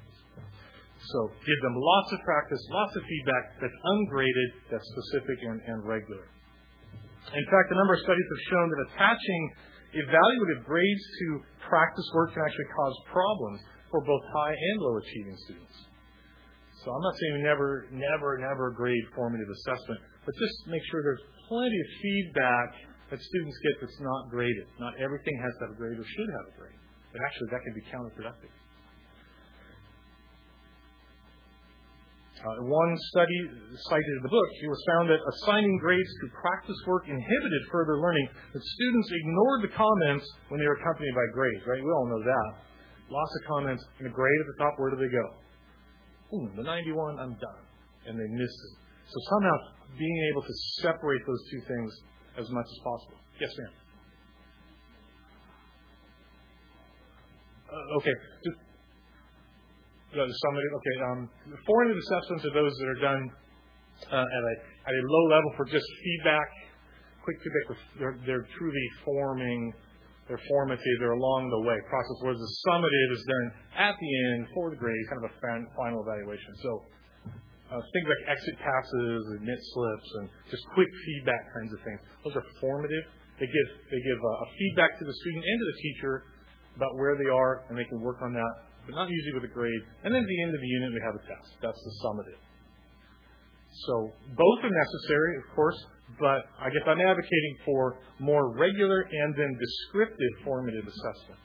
So give them lots of practice, lots of feedback that's ungraded, that's specific and, and regular. In fact, a number of studies have shown that attaching evaluative grades to practice work can actually cause problems for both high and low achieving students. So I'm not saying never, never, never grade formative assessment, but just make sure there's plenty of feedback that students get that's not graded. Not everything has to have a grade or should have a grade. But actually, that can be counterproductive. Uh, one study cited in the book, it was found that assigning grades to practice work inhibited further learning. That students ignored the comments when they were accompanied by grades, right? We all know that. Lots of comments, and a grade at the top, where do they go? Boom, the ninety-one, I'm done. And they missed it. So somehow being able to separate those two things as much as possible. Yes, ma'am. Uh, okay. Just, uh, summative. Okay. Um, formative assessments are those that are done uh, at a at a low level for just feedback, quick feedback. They're they're truly forming. They're formative. They're along the way process. Whereas the summative is done at the end for the grade, kind of a fan, final evaluation. So uh, things like exit passes, admit slips, and just quick feedback kinds of things. Those are formative. They give they give uh, a feedback to the student and to the teacher about where they are, and they can work on that, but not usually with a grade. And then at the end of the unit, we have a test. That's the summative. So both are necessary, of course, but I guess I'm advocating for more regular and then descriptive formative assessment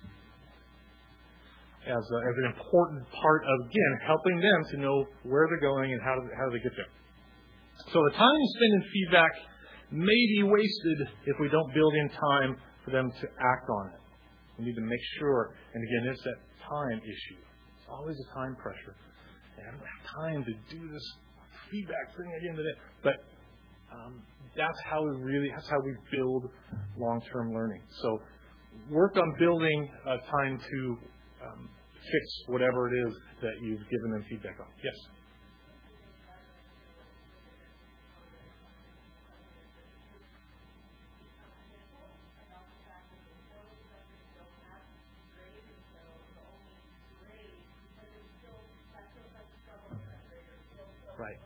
as, a, as an important part of, again, helping them to know where they're going and how do, how do they get there. So the time you spend in feedback may be wasted if we don't build in time for them to act on it. We need to make sure, and again, it's that time issue. It's always a time pressure. I don't have time to do this feedback thing at the end of the day. But um, that's how we really, that's how we build long-term learning. So work on building uh, time to um, fix whatever it is that you've given them feedback on. Yes? Right.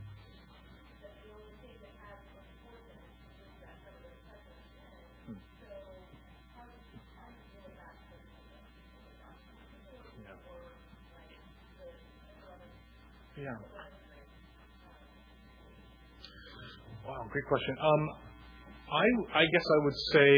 Hmm. Yeah. Yeah. Wow, great question. Um, I I guess I would say,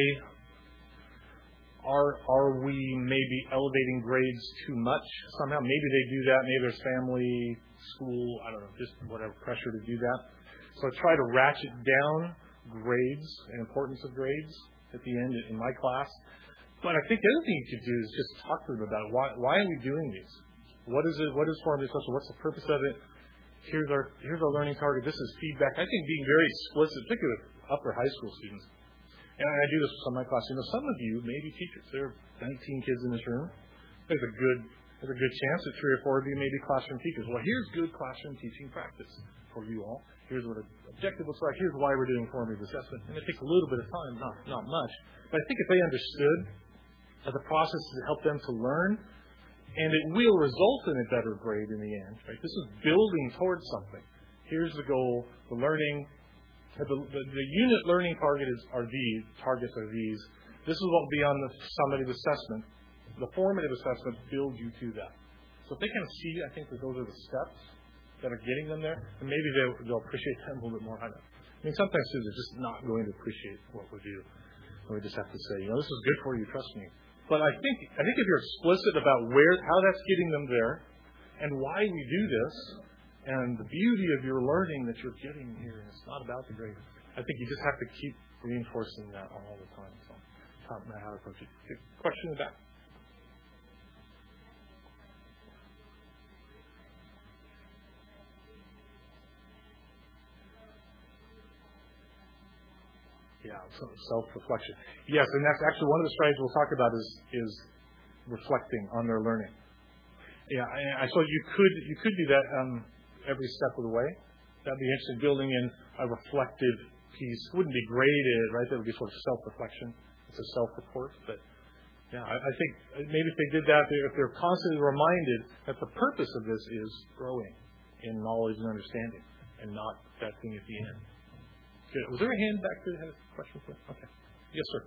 are are we maybe elevating grades too much somehow? Maybe they do that. Maybe there's family, school, I don't know, just whatever pressure to do that. So I try to ratchet down grades and importance of grades at the end in my class. But I think the other thing you could do is just talk to them about it. Why why are we doing these? What is it? What is formative assessment? What's the purpose of it? Here's our here's our learning target. This is feedback. I think being very explicit, particularly with upper high school students. And I do this with some of my class. You know, some of you may be teachers. There are nineteen kids in this room. There's a good there's a good chance that three or four of you may be classroom teachers. Well, here's good classroom teaching practice for you all. Here's what an objective looks like. Here's why we're doing formative assessment. And it takes a little bit of time, not not much. But I think if they understood that the process is to help them to learn, and it will result in a better grade in the end. Right? This is building towards something. Here's the goal. The learning, the, the, the unit learning target is are these. Targets are these. This is what will be on the summative assessment. The formative assessment builds you to that. So if they kind of see, I think that those are the steps that are getting them there, and maybe they'll, they'll appreciate them a little bit more. I, I mean, sometimes students are just not going to appreciate what we do. And we just have to say, you know, this is good for you. Trust me. But I think I think if you're explicit about where how that's getting them there and why we do this and the beauty of your learning that you're getting here, and it's not about the grade, I think you just have to keep reinforcing that all the time. So top of how to approach it. Okay, question in the back. Yeah, self-reflection. Yes, and that's actually one of the strategies we'll talk about is is reflecting on their learning. Yeah, I, I so you could you could do that um, every step of the way. That'd be interesting. Building in a reflective piece wouldn't be graded, right? That would be sort of self-reflection. It's a self-report, but yeah, I, I think maybe if they did that, if they're constantly reminded that the purpose of this is growing in knowledge and understanding, and not that thing at the end. Good. Was there a hand back there that had a question for? Okay. Yes, sir.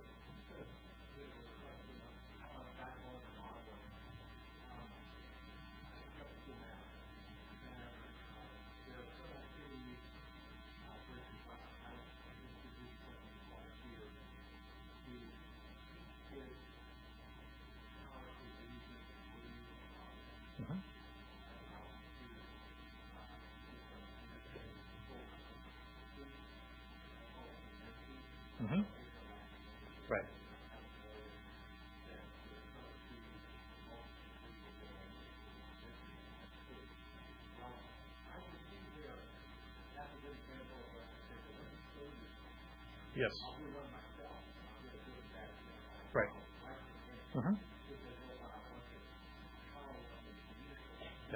Mm-hmm. Right. Yes. Right. Mm-hmm. Yeah.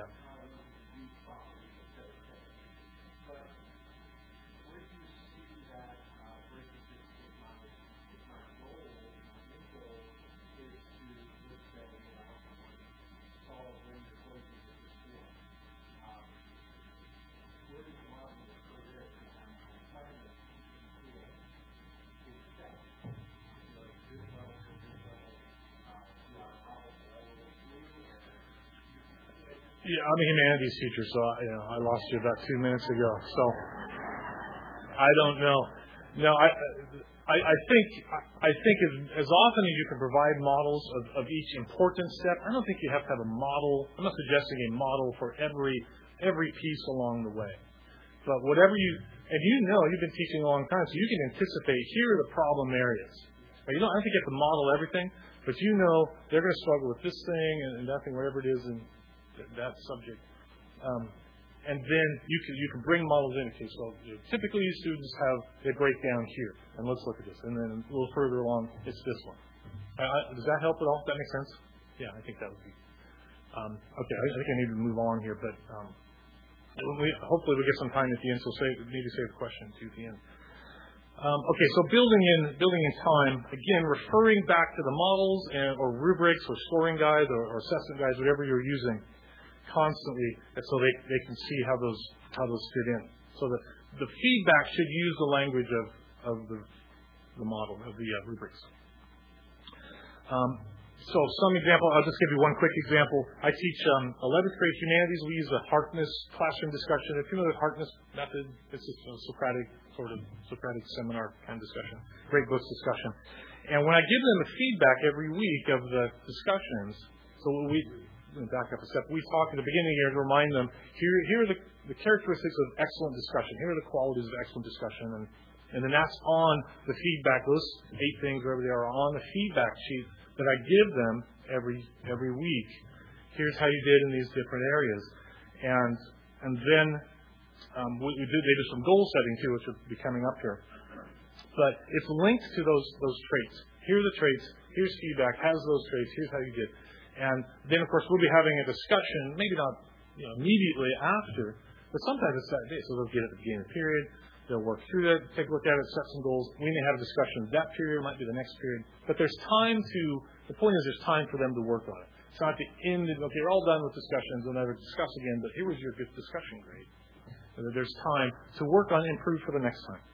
Yeah, I'm a humanities teacher, so I, you know, I lost you about two minutes ago. So I don't know. No, I, I, I think, I think as, as often as you can provide models of, of each important step, I don't think you have to have a model. I'm not suggesting a model for every every piece along the way. But whatever you, and you know, you've been teaching a long time, so you can anticipate here are the problem areas. You don't, I don't think you have to model everything, but you know they're going to struggle with this thing and, and that thing, whatever it is, and that subject, um, and then you can you can bring models in. Okay, so you know, typically students have they break down here, and let's look at this, and then a little further along, it's this one. Uh, does that help at all? Does that make sense? Yeah, I think that would be. Um, okay, I, I think I need to move on here, but um, we, hopefully we get some time at the end, so save, maybe save the question to the end. Um, okay, so building in building in time, again, referring back to the models and, or rubrics or scoring guides or, or assessment guides, whatever you're using, constantly, so they, they can see how those how those fit in. So the the feedback should use the language of of the the model of the uh, rubrics. Um, so some example, I'll just give you one quick example. I teach um, eleventh grade humanities. We use the Harkness classroom discussion. If you know the Harkness method, it's a Socratic sort of Socratic seminar kind of discussion, great books discussion. And when I give them a feedback every week of the discussions, so we back up a step. We talk at the beginning here to remind them here here are the, the characteristics of excellent discussion. Here are the qualities of excellent discussion, and and then that's on the feedback. Those eight things, wherever they are, on the feedback sheet that I give them every every week. Here's how you did in these different areas, and and then um, we, we did they did some goal setting too, which will be coming up here. But it's linked to those those traits. Here are the traits. Here's feedback. Has those traits. Here's how you did. And then of course we'll be having a discussion, maybe not you know, immediately after, but sometimes it's that day. So they'll get at the beginning of the period. They'll work through that, take a look at it, set some goals. We may have a discussion that period, might be the next period. But there's time to, the point is there's time for them to work on it. It's not the end, of, okay, you're all done with discussions, we'll never discuss again, but here was your good discussion grade. So there's time to work on and improve for the next time.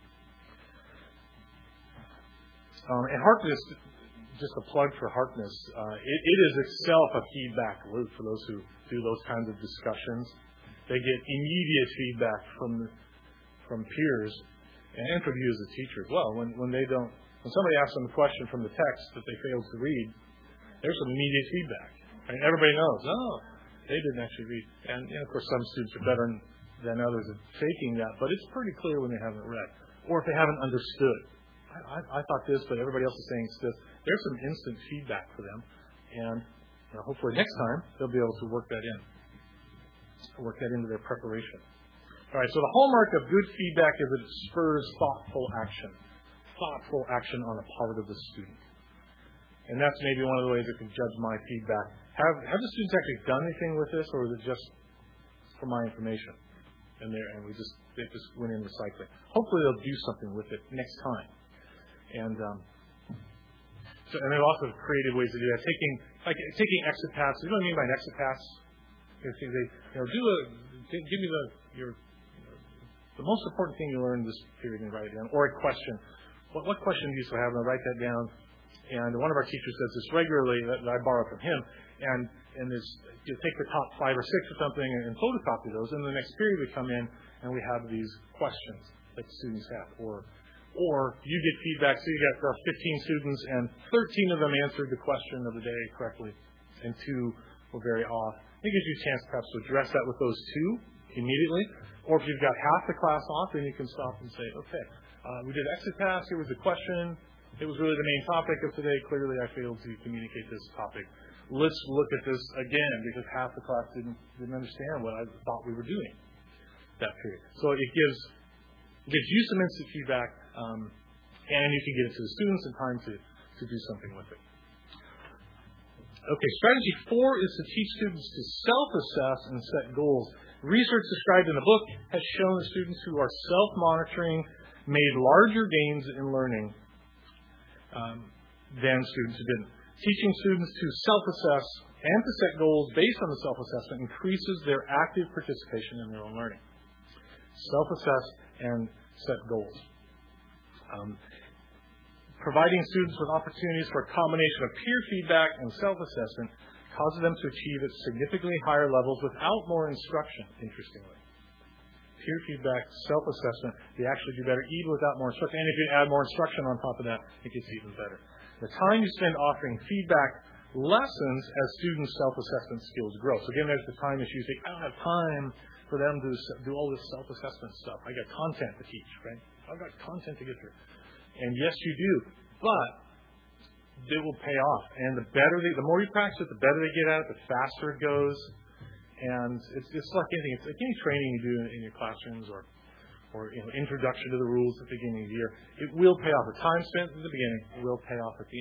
Um, and Harkness, just a plug for Harkness, uh, it, it is itself a feedback loop for those who do those kinds of discussions. They get immediate feedback from the from peers and from you as a teacher as well. When when they don't, when somebody asks them a question from the text that they failed to read, there's some immediate feedback. I mean, everybody knows, oh, they didn't actually read. And, and of course, some students are better than others at faking that, but it's pretty clear when they haven't read or if they haven't understood. I, I, I thought this, but everybody else is saying it's this. There's some instant feedback for them, and you know, hopefully next time they'll be able to work that in, work that into their preparation. All right, so the hallmark of good feedback is that it spurs thoughtful action. Thoughtful action on the part of the student. And that's maybe one of the ways I can judge my feedback. Have have the students actually done anything with this, or is it just for my information? And there, and we just they just went in recycling. Hopefully they'll do something with it next time. And um, so, and there are lots of creative ways to do that. Taking like taking exit pass. You know what I mean by an exit pass? They, they you know do a give me the your the most important thing you learn this period and write it down, or a question. What, what question do you still have? And I write that down. And one of our teachers says this regularly that, that I borrow from him. And and this, you take the top five or six or something and, and photocopy those. And the next period we come in and we have these questions that the students have. Or or you get feedback. So you got uh, fifteen students and thirteen of them answered the question of the day correctly, and two were very off. It gives you a chance perhaps to address that with those two immediately. Or if you've got half the class off, then you can stop and say, okay, uh, we did exit pass. Here was the question. It was really the main topic of today. Clearly, I failed to communicate this topic. Let's look at this again because half the class didn't didn't understand what I thought we were doing that period. So it gives it gives you some instant feedback, um, and you can get it to the students in time to, to do something with it. Okay, strategy four is to teach students to self-assess and set goals. Research described in the book has shown that students who are self-monitoring made larger gains in learning um, than students who didn't. Teaching students to self-assess and to set goals based on the self-assessment increases their active participation in their own learning. Self-assess and set goals. Um, providing students with opportunities for a combination of peer feedback and self-assessment causes them to achieve at significantly higher levels without more instruction, interestingly. Peer feedback, self-assessment, they actually do better even without more instruction. And if you add more instruction on top of that, it gets even better. The time you spend offering feedback lessens as students' self-assessment skills grow. So again, there's the time issue. You think, I don't have time for them to do all this self-assessment stuff. I got content to teach, right? I've got content to get through. And yes, you do. But it will pay off. And the better they, the more you practice it, the better they get at it, the faster it goes. And it's it's like anything. It's like any training you do in, in your classrooms or or you know, introduction to the rules at the beginning of the year. It will pay off. The time spent at the beginning will pay off at the end.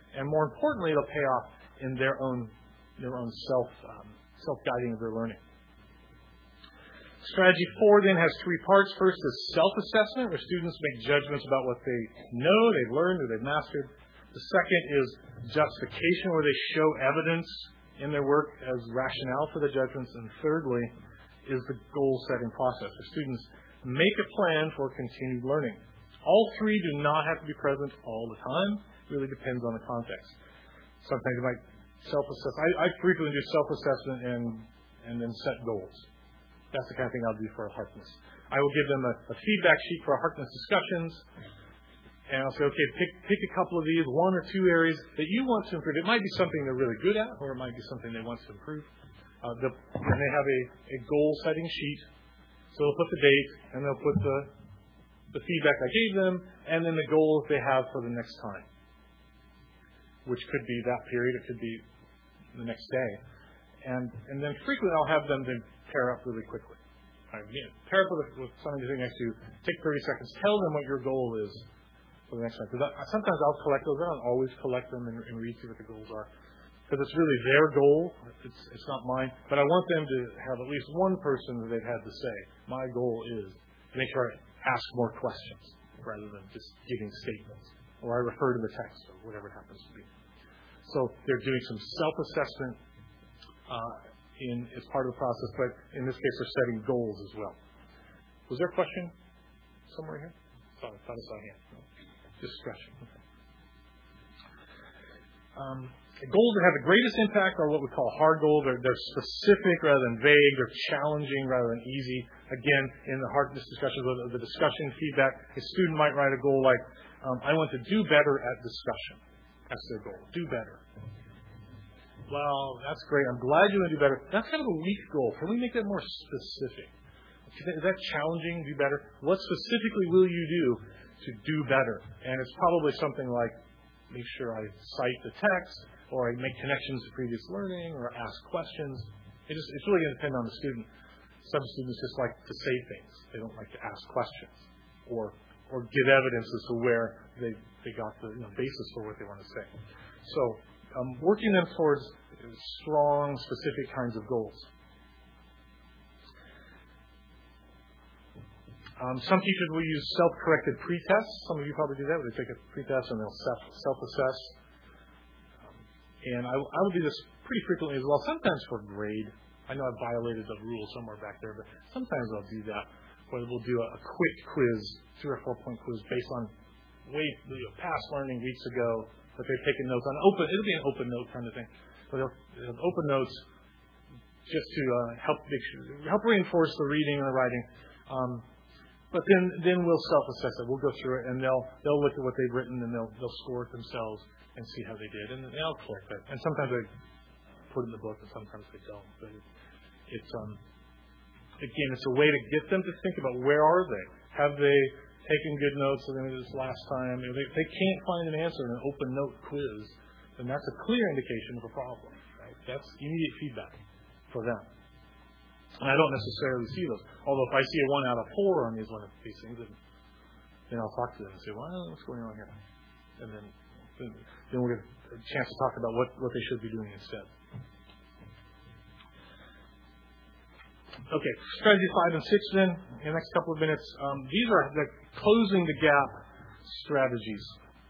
And more importantly, it'll pay off in their own their own self um, self-guiding of their learning. Strategy four then has three parts. First is self-assessment, where students make judgments about what they know, they've learned, or they've mastered. The second is justification, where they show evidence in their work as rationale for the judgments. And thirdly is the goal-setting process, where students make a plan for continued learning. All three do not have to be present all the time. It really depends on the context. Sometimes you might self-assess. I, I frequently do self-assessment and, and then set goals. That's the kind of thing I'll do for a Harkness. I will give them a, a feedback sheet for our Harkness discussions, and I'll say, okay, pick, pick a couple of these, one or two areas that you want to improve. It might be something they're really good at, or it might be something they want to improve. Uh, the, and they have a, a goal-setting sheet, so they'll put the date, and they'll put the, the feedback I gave them, and then the goals they have for the next time, which could be that period, it could be the next day. And, and then frequently I'll have them then pair up really quickly. Right, yeah, pair up with, with something to do next to you. Take thirty seconds. Tell them what your goal is for the next time. Because sometimes I'll collect those. I don't always collect them and, and read through what the goals are. Because it's really their goal. It's, it's not mine. But I want them to have at least one person that they've had to say, my goal is to make sure I ask more questions rather than just giving statements. Or I refer to the text or whatever it happens to be. So they're doing some self-assessment uh, in as part of the process, but in this case, they're setting goals as well. Was there a question somewhere here? Sorry, I thought I saw a hand. No. Just stretching. Okay. Um, goals that have the greatest impact are what we call hard goals. They're, they're specific rather than vague. They're challenging rather than easy. Again, in the Harkness discussions, the discussion feedback, a student might write a goal like, um, I want to do better at discussion. That's their goal. Do better. Well, that's great. I'm glad you want to do better. That's kind of a weak goal. Can we make that more specific? Is that challenging? Do better? What specifically will you do to do better? And it's probably something like make sure I cite the text, or I make connections to previous learning, or ask questions. It just, it's really going to depend on the student. Some students just like to say things. They don't like to ask questions or or give evidence as to where they, they got the you know, basis for what they want to say. So um, working them towards strong, specific kinds of goals. Um, some teachers will use self-corrected pretests. Some of you probably do that, where they take a pretest and they'll self- self-assess. Um, and I, I will do this pretty frequently as well, sometimes for grade. I know I've violated the rule somewhere back there, but sometimes I'll do that, where we'll do a, a quick quiz, three or four point quiz based on way, you know, past learning weeks ago that they've taken notes on. Open, it'll be an open note kind of thing. So they'll, they'll have open notes just to uh, help make sure, help reinforce the reading and the writing. Um, but then, then we'll self-assess it. We'll go through it, and they'll they'll look at what they've written, and they'll they'll score it themselves and see how they did. And, and I'll collect that. And sometimes I put it in the book, and sometimes they don't. But it, it's um again, it's a way to get them to think about where are they? Have they taken good notes of this last time? If they, if they can't find an answer in an open note quiz, then that's a clear indication of a problem. Right? That's immediate feedback for them. And I don't necessarily see those. Although if I see a one out of four on these one of these things, then, then I'll talk to them and say, well, what's going on here? And then, then, then we'll get a chance to talk about what, what they should be doing instead. Okay, strategy five and six then, in the next couple of minutes. Um, these are the closing the gap strategies.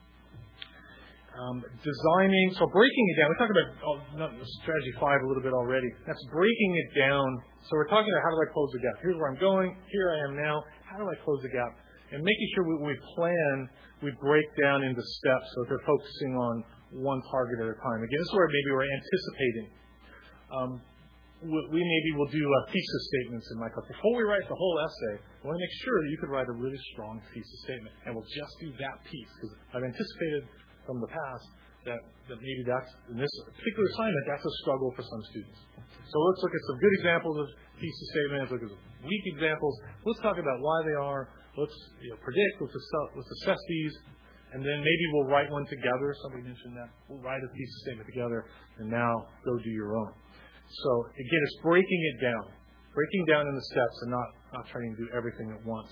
Um, designing, so breaking it down. We talked about oh, not, strategy five a little bit already. That's breaking it down. So we're talking about how do I close the gap. Here's where I'm going. Here I am now. How do I close the gap? And making sure we, we plan, we break down into steps so that they're focusing on one target at a time. Again, this is where maybe we're anticipating. Um, we maybe will do uh, thesis statements in my class. Before we write the whole essay, I want to make sure that you could write a really strong thesis statement. And we'll just do that piece. Because I've anticipated from the past that, that maybe that's, in this particular assignment, that's a struggle for some students. So let's look at some good examples of thesis statements, look at some weak examples. Let's talk about why they are. Let's you know, predict, let's assess, let's assess these. And then maybe we'll write one together. Somebody mentioned that. We'll write a thesis statement together. And now go do your own. So again, it's breaking it down. Breaking down in the steps and not, not trying to do everything at once.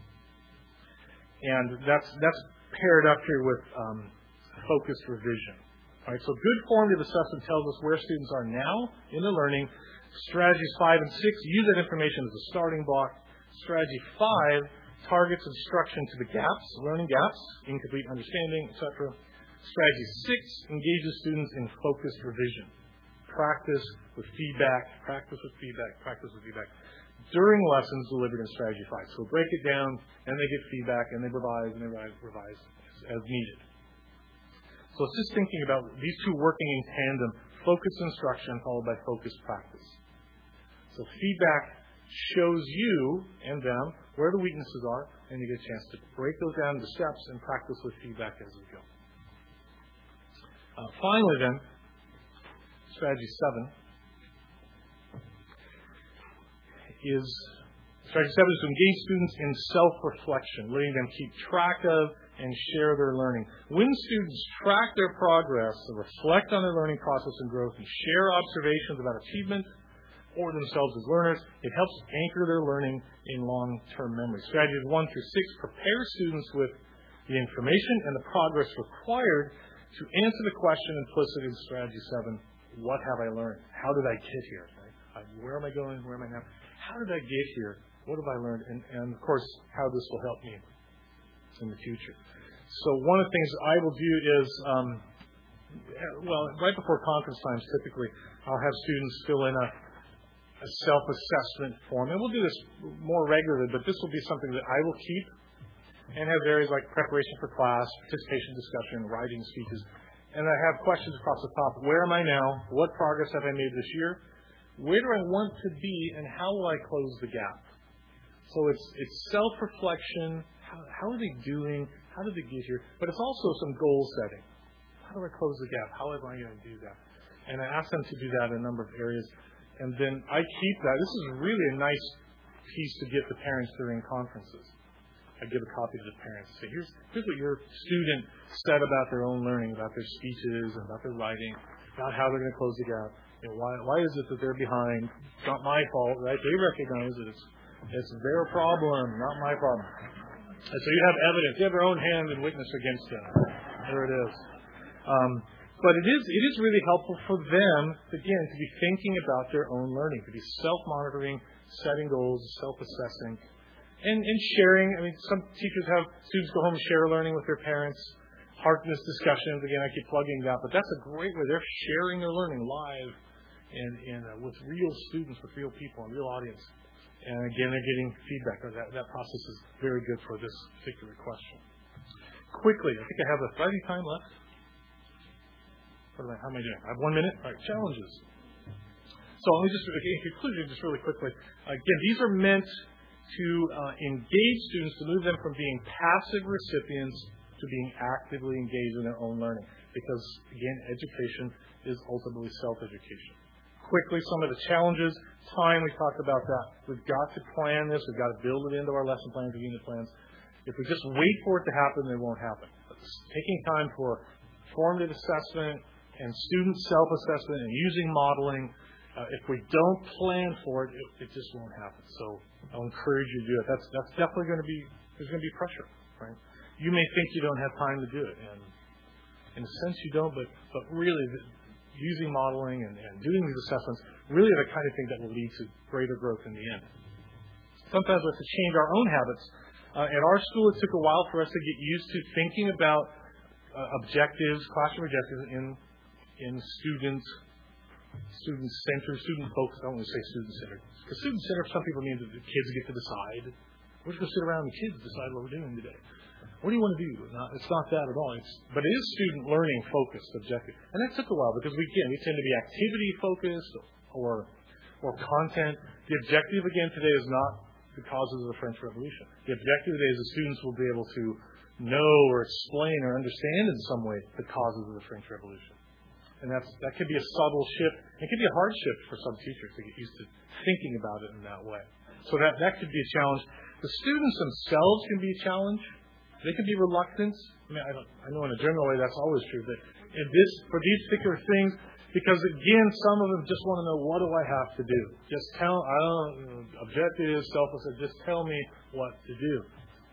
And that's that's paired up here with um, focused revision. All right, so good formative assessment tells us where students are now in their learning. Strategies five and six use that information as a starting block. Strategy five targets instruction to the gaps, learning gaps, incomplete understanding, et cetera. Strategy six engages students in focused revision. Practice with feedback, practice with feedback, practice with feedback during lessons delivered in strategy five. So break it down, and they get feedback, and they revise, and they revise, revise as needed. So it's just thinking about these two working in tandem, focused instruction followed by focused practice. So feedback shows you and them where the weaknesses are, and you get a chance to break those down into steps and practice with feedback as we go. Uh, finally then, strategy seven is, strategy seven is to engage students in self-reflection, letting them keep track of and share their learning. When students track their progress, reflect on their learning process and growth, and share observations about achievement or themselves as learners, it helps anchor their learning in long-term memory. Strategies one through six prepare students with the information and the progress required to answer the question implicit in strategy seven, what have I learned? How did I get here? Right? Where am I going? Where am I now? How did I get here? What have I learned? And, and of course, how this will help me in the future. So one of the things I will do is, um, well, right before conference times, typically, I'll have students fill in a, a self-assessment form. And we'll do this more regularly, but this will be something that I will keep and have areas like preparation for class, participation discussion, writing speeches. And I have questions across the top. Where am I now? What progress have I made this year? Where do I want to be, and how will I close the gap? So it's it's self-reflection. How, how are they doing? How did they get here? But it's also some goal setting. How do I close the gap? How am I going to do that? And I ask them to do that in a number of areas. And then I keep that. This is really a nice piece to get the parents during conferences. I give a copy to the parents. Say, here's, here's what your student said about their own learning, about their speeches, and about their writing, about how they're going to close the gap. You know, why, why is it that they're behind? It's not my fault, right? They recognize that it's, it's their problem, not my problem. And so you have evidence. You have your own hand and witness against them. There it is. Um, but it is it is really helpful for them, again, to be thinking about their own learning, to be self-monitoring, setting goals, self-assessing, and, and sharing. I mean, some teachers have students go home and share learning with their parents. Harkness discussions, again, I keep plugging that, but that's a great way. They're sharing their learning live and, and uh, with real students, with real people, and real audience. And again, they're getting feedback. That, that process is very good for this particular question. Quickly, I think I have a Friday time left. What am I, how am I doing? I have one minute? All right, challenges. So let me just, in conclusion, just really quickly. Again, these are meant to uh, engage students, to move them from being passive recipients to being actively engaged in their own learning. Because, again, education is ultimately self-education. Quickly, some of the challenges. Time, we talked about that. We've got to plan this. We've got to build it into our lesson plans or unit plans. If we just wait for it to happen, it won't happen. But taking time for formative assessment and student self-assessment and using modeling, uh, if we don't plan for it, it, it just won't happen. So I'll encourage you to do it. That's that's definitely going to be, there's going to be pressure, right? You may think you don't have time to do it, and in a sense you don't, but, but really the, using modeling and, and doing these assessments really are the kind of thing that will lead to greater growth in the end. Sometimes we have to change our own habits. Uh, at our school, it took a while for us to get used to thinking about uh, objectives, classroom objectives in in student student centered, student focused. I don't want to say student centered, because student centered for some people means that the kids get to decide. We're just going to sit around and the kids decide what we're doing today. What do you want to do? Not, it's not that at all. It's, but it is student learning focused, objective. And that took a while because we, again, we tend to be activity focused or or content. The objective, again, today is not the causes of the French Revolution. The objective today is the students will be able to know or explain or understand in some way the causes of the French Revolution. And that's that could be a subtle shift. It could be a hard shift for some teachers to get used to thinking about it in that way. So that, that could be a challenge. The students themselves can be a challenge. They can be reluctant. I mean, I, don't, I know in a general way that's always true, but in this, for these particular things, because again, some of them just want to know, what do I have to do? Just tell, I don't know, objective, selfless, just tell me what to do.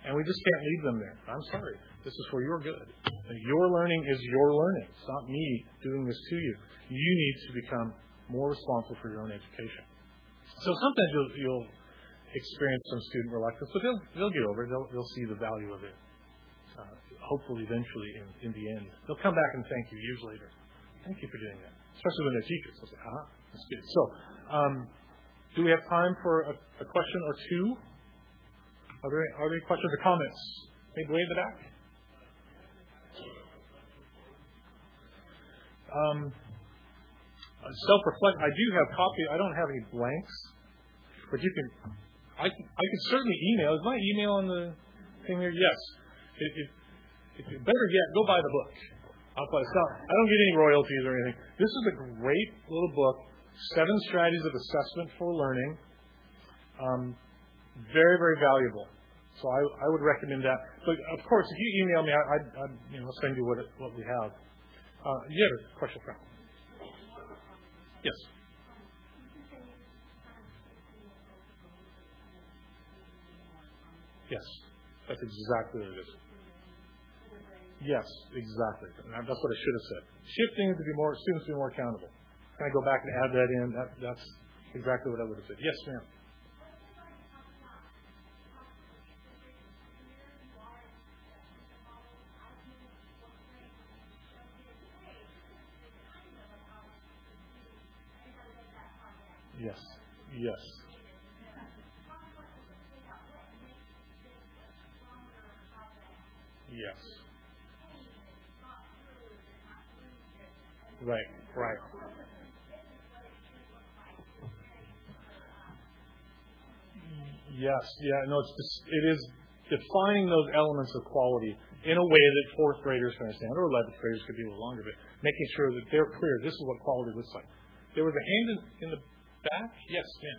And we just can't leave them there. I'm sorry. This is for your good. Your learning is your learning. It's not me doing this to you. You need to become more responsible for your own education. So sometimes you'll, you'll experience some student reluctance, but they'll, they'll get over it. They'll, they'll see the value of it. Uh, hopefully, eventually, in, in the end. They'll come back and thank you years later. Thank you for doing that. Especially when they're teachers. They'll say, ah, that's good. So, um, do we have time for a, a question or two? Are there, are there any questions or comments? Maybe way in the back? Um, self-reflect. I do have copy. I don't have any blanks. But you can, I can, I can certainly email. Is my email on the thing there? Yes. If, if, if you, better yet, go buy the book. I'll play. So I don't get any royalties or anything. This is a great little book. Seven Strategies of Assessment for Learning. Um, very, very valuable. So I, I would recommend that. But of course, if you email me, I, I, I you know, send you what it, what we have. Uh, you have a question, Frank? Yes. Yes, that's exactly what it is. Yes, exactly. That's what I should have said. Shifting to be more students to be more accountable. Can I go back and add that in? That, that's exactly what I would have said. Yes, ma'am. Yes. Yes. Yes. Right. Right. Yes. Yeah. No. It's just, it is defining those elements of quality in a way that fourth graders can understand, or eleventh graders could be a little longer, but making sure that they're clear. This is what quality looks like. There was a hand in, in the back. Yes, ma'am.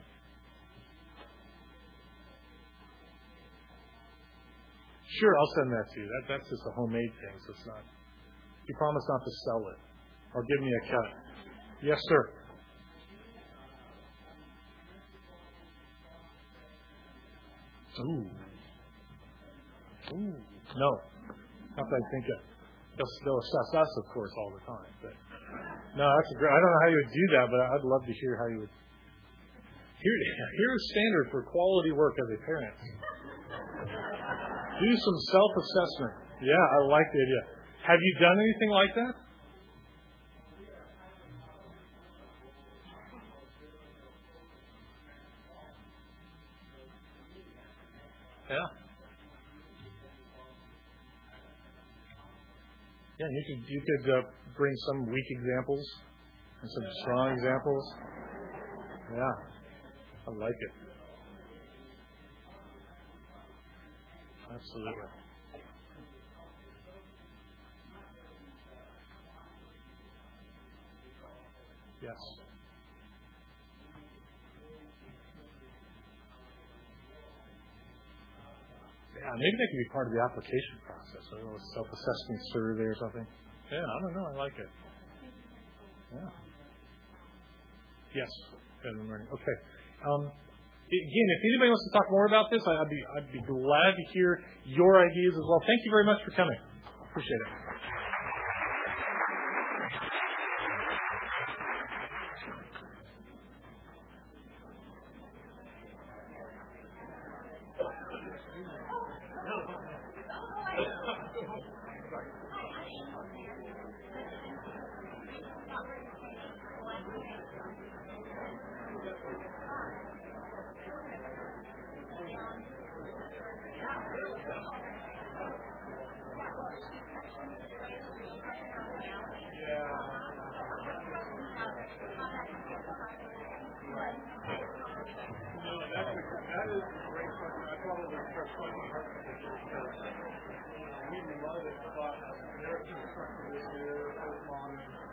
Sure, I'll send that to you. That, that's just a homemade thing, so it's not. You promise not to sell it or give me a cut. Yes, sir. Ooh. Ooh. No. Not that I think of. They'll, they'll assess us, of course, all the time. But no, that's a great. I don't know how you would do that, but I'd love to hear how you would. Here, here's a standard for quality work as a parent. Do some self-assessment. Yeah, I like the idea. Have you done anything like that? Yeah. Yeah, you could you could uh, bring some weak examples and some strong examples. Yeah, I like it. Absolutely. Yes. Yeah, maybe that could be part of the application process. I don't know, a self-assessment survey or something. Yeah, I don't know. I like it. Yeah. Yes. Good learning. Okay. Um, again, if anybody wants to talk more about this, I'd be I'd be glad to hear your ideas as well. Thank you very much for coming. Appreciate it. That is a great question. I probably start talking about it. We love it, but there are some structures here, postmodern.